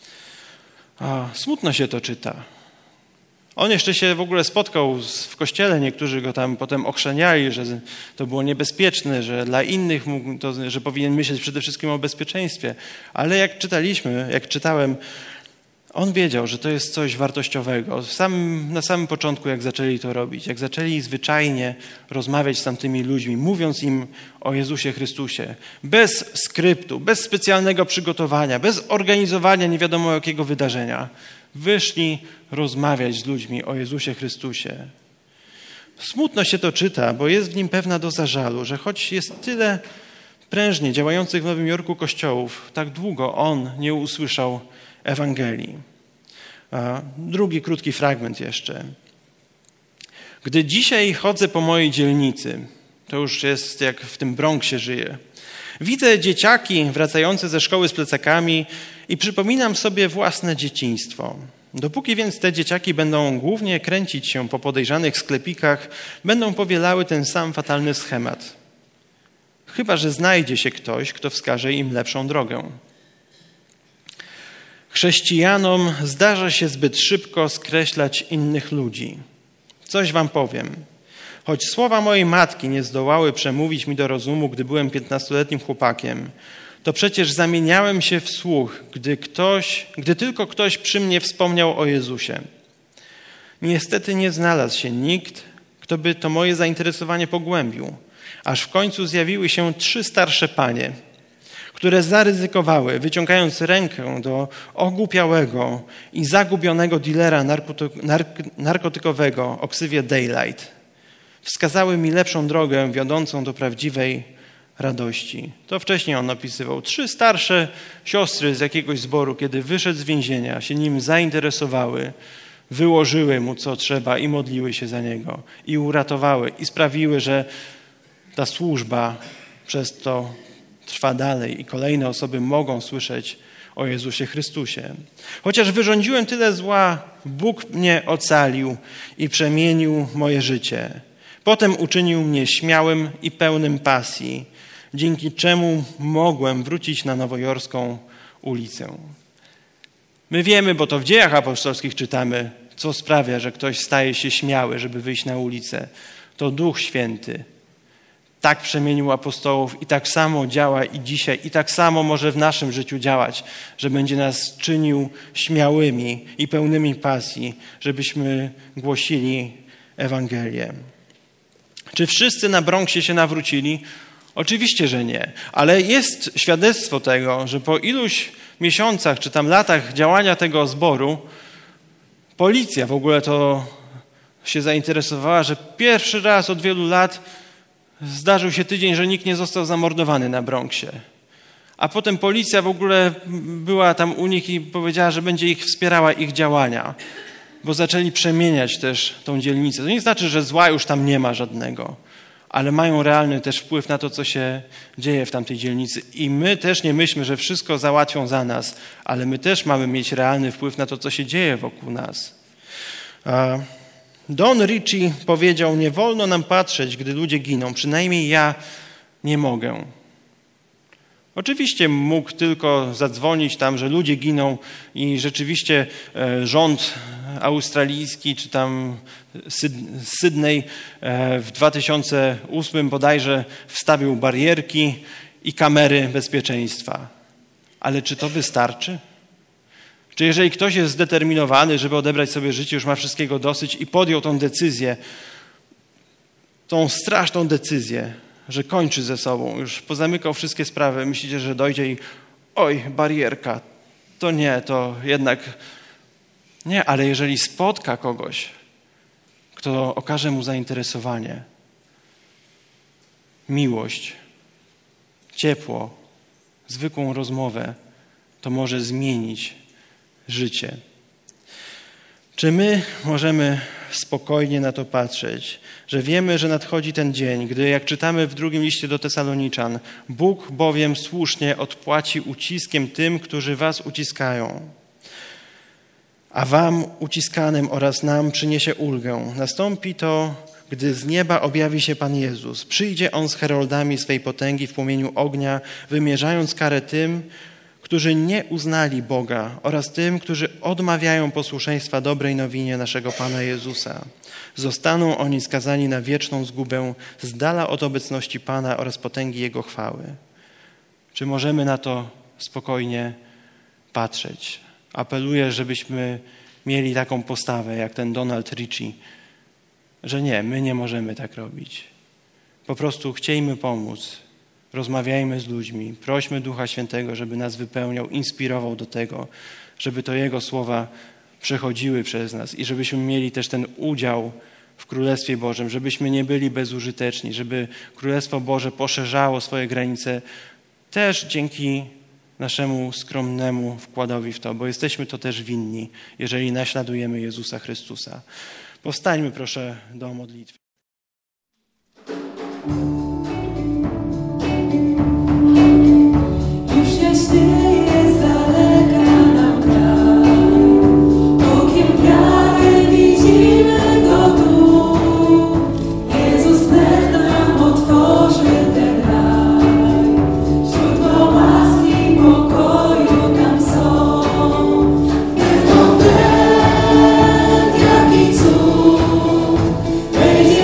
A, smutno się to czyta. On jeszcze się w ogóle spotkał w kościele, niektórzy go tam potem ochrzaniali, że to było niebezpieczne, że dla innych mógł to, że powinien myśleć przede wszystkim o bezpieczeństwie. Ale jak czytaliśmy, jak czytałem, on wiedział, że to jest coś wartościowego. Sam, na samym początku, jak zaczęli to robić, jak zaczęli zwyczajnie rozmawiać z tamtymi ludźmi, mówiąc im o Jezusie Chrystusie, bez skryptu, bez specjalnego przygotowania, bez organizowania nie wiadomo jakiego wydarzenia, wyszli rozmawiać z ludźmi o Jezusie Chrystusie. Smutno się to czyta, bo jest w nim pewna doza żalu, że choć jest tyle prężnie działających w Nowym Jorku kościołów, tak długo on nie usłyszał Ewangelii. A drugi krótki fragment jeszcze. Gdy dzisiaj chodzę po mojej dzielnicy, to już jest jak w tym Bronxie żyję, widzę dzieciaki wracające ze szkoły z plecakami i przypominam sobie własne dzieciństwo. Dopóki więc te dzieciaki będą głównie kręcić się po podejrzanych sklepikach, będą powielały ten sam fatalny schemat. Chyba że znajdzie się ktoś, kto wskaże im lepszą drogę. Chrześcijanom zdarza się zbyt szybko skreślać innych ludzi. Coś wam powiem. Choć słowa mojej matki nie zdołały przemówić mi do rozumu, gdy byłem piętnastoletnim chłopakiem, to przecież zamieniałem się w słuch, gdy ktoś, gdy tylko ktoś przy mnie wspomniał o Jezusie. Niestety nie znalazł się nikt, kto by to moje zainteresowanie pogłębił, aż w końcu zjawiły się trzy starsze panie, które zaryzykowały, wyciągając rękę do ogłupiałego i zagubionego dilera narkotykowego o ksywie Daylight. Wskazały mi lepszą drogę wiodącą do prawdziwej radości. To wcześniej on opisywał. Trzy starsze siostry z jakiegoś zboru, kiedy wyszedł z więzienia, się nim zainteresowały, wyłożyły mu co trzeba i modliły się za niego i uratowały i sprawiły, że ta służba przez to trwa dalej i kolejne osoby mogą słyszeć o Jezusie Chrystusie. Chociaż wyrządziłem tyle zła, Bóg mnie ocalił i przemienił moje życie. Potem uczynił mnie śmiałym i pełnym pasji, dzięki czemu mogłem wrócić na nowojorską ulicę. My wiemy, bo to w Dziejach Apostolskich czytamy, co sprawia, że ktoś staje się śmiały, żeby wyjść na ulicę. To Duch Święty. Tak przemienił apostołów i tak samo działa i dzisiaj, i tak samo może w naszym życiu działać, że będzie nas czynił śmiałymi i pełnymi pasji, żebyśmy głosili Ewangelię. Czy wszyscy na Bronxie się nawrócili? Oczywiście, że nie, ale jest świadectwo tego, że po iluś miesiącach czy tam latach działania tego zboru policja w ogóle to się zainteresowała, że pierwszy raz od wielu lat zdarzył się tydzień, że nikt nie został zamordowany na Bronxie. A potem policja w ogóle była tam u nich i powiedziała, że będzie ich wspierała, ich działania, bo zaczęli przemieniać też tą dzielnicę. To nie znaczy, że zła już tam nie ma żadnego, ale mają realny też wpływ na to, co się dzieje w tamtej dzielnicy. I my też nie myślmy, że wszystko załatwią za nas, ale my też mamy mieć realny wpływ na to, co się dzieje wokół nas. Don Ritchie powiedział, nie wolno nam patrzeć, gdy ludzie giną, przynajmniej ja nie mogę. Oczywiście mógł tylko zadzwonić tam, że ludzie giną i rzeczywiście rząd australijski czy tam Sydney w dwa tysiące ósmym bodajże wstawił barierki i kamery bezpieczeństwa. Ale czy to wystarczy? Czy jeżeli ktoś jest zdeterminowany, żeby odebrać sobie życie, już ma wszystkiego dosyć i podjął tą decyzję, tą straszną decyzję, że kończy ze sobą, już pozamykał wszystkie sprawy, myślicie, że dojdzie i oj, barierka, to nie, to jednak nie, ale jeżeli spotka kogoś, kto okaże mu zainteresowanie, miłość, ciepło, zwykłą rozmowę, to może zmienić życie. Czy my możemy spokojnie na to patrzeć, że wiemy, że nadchodzi ten dzień, gdy, jak czytamy w drugim liście do Tesaloniczan, Bóg bowiem słusznie odpłaci uciskiem tym, którzy was uciskają, a wam uciskanym oraz nam przyniesie ulgę. Nastąpi to, gdy z nieba objawi się Pan Jezus. Przyjdzie On z heroldami swej potęgi w płomieniu ognia, wymierzając karę tym, którzy nie uznali Boga oraz tym, którzy odmawiają posłuszeństwa dobrej nowinie naszego Pana Jezusa. Zostaną oni skazani na wieczną zgubę z dala od obecności Pana oraz potęgi Jego chwały. Czy możemy na to spokojnie patrzeć? Apeluję, żebyśmy mieli taką postawę jak ten Donald Ritchie, że nie, my nie możemy tak robić. Po prostu chciejmy pomóc. Rozmawiajmy z ludźmi, prośmy Ducha Świętego, żeby nas wypełniał, inspirował do tego, żeby to Jego słowa przechodziły przez nas i żebyśmy mieli też ten udział w Królestwie Bożym, żebyśmy nie byli bezużyteczni, żeby Królestwo Boże poszerzało swoje granice też dzięki naszemu skromnemu wkładowi w to, bo jesteśmy to też winni, jeżeli naśladujemy Jezusa Chrystusa. Powstańmy proszę do modlitwy. Jaśnieje z daleka nam kraj, okiem wiary widzimy Go tu. Jezus wnet nam otworzy ten raj, źródło łaski i pokoju tam są. Wnet to wnet, jaki cud, wejdzie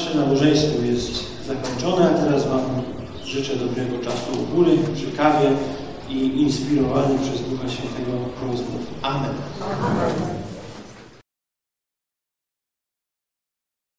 nasze nabożeństwo jest zakończone, a teraz Wam życzę dobrego czasu u góry, przy kawie i inspirowany przez Ducha Świętego rozmów. Amen.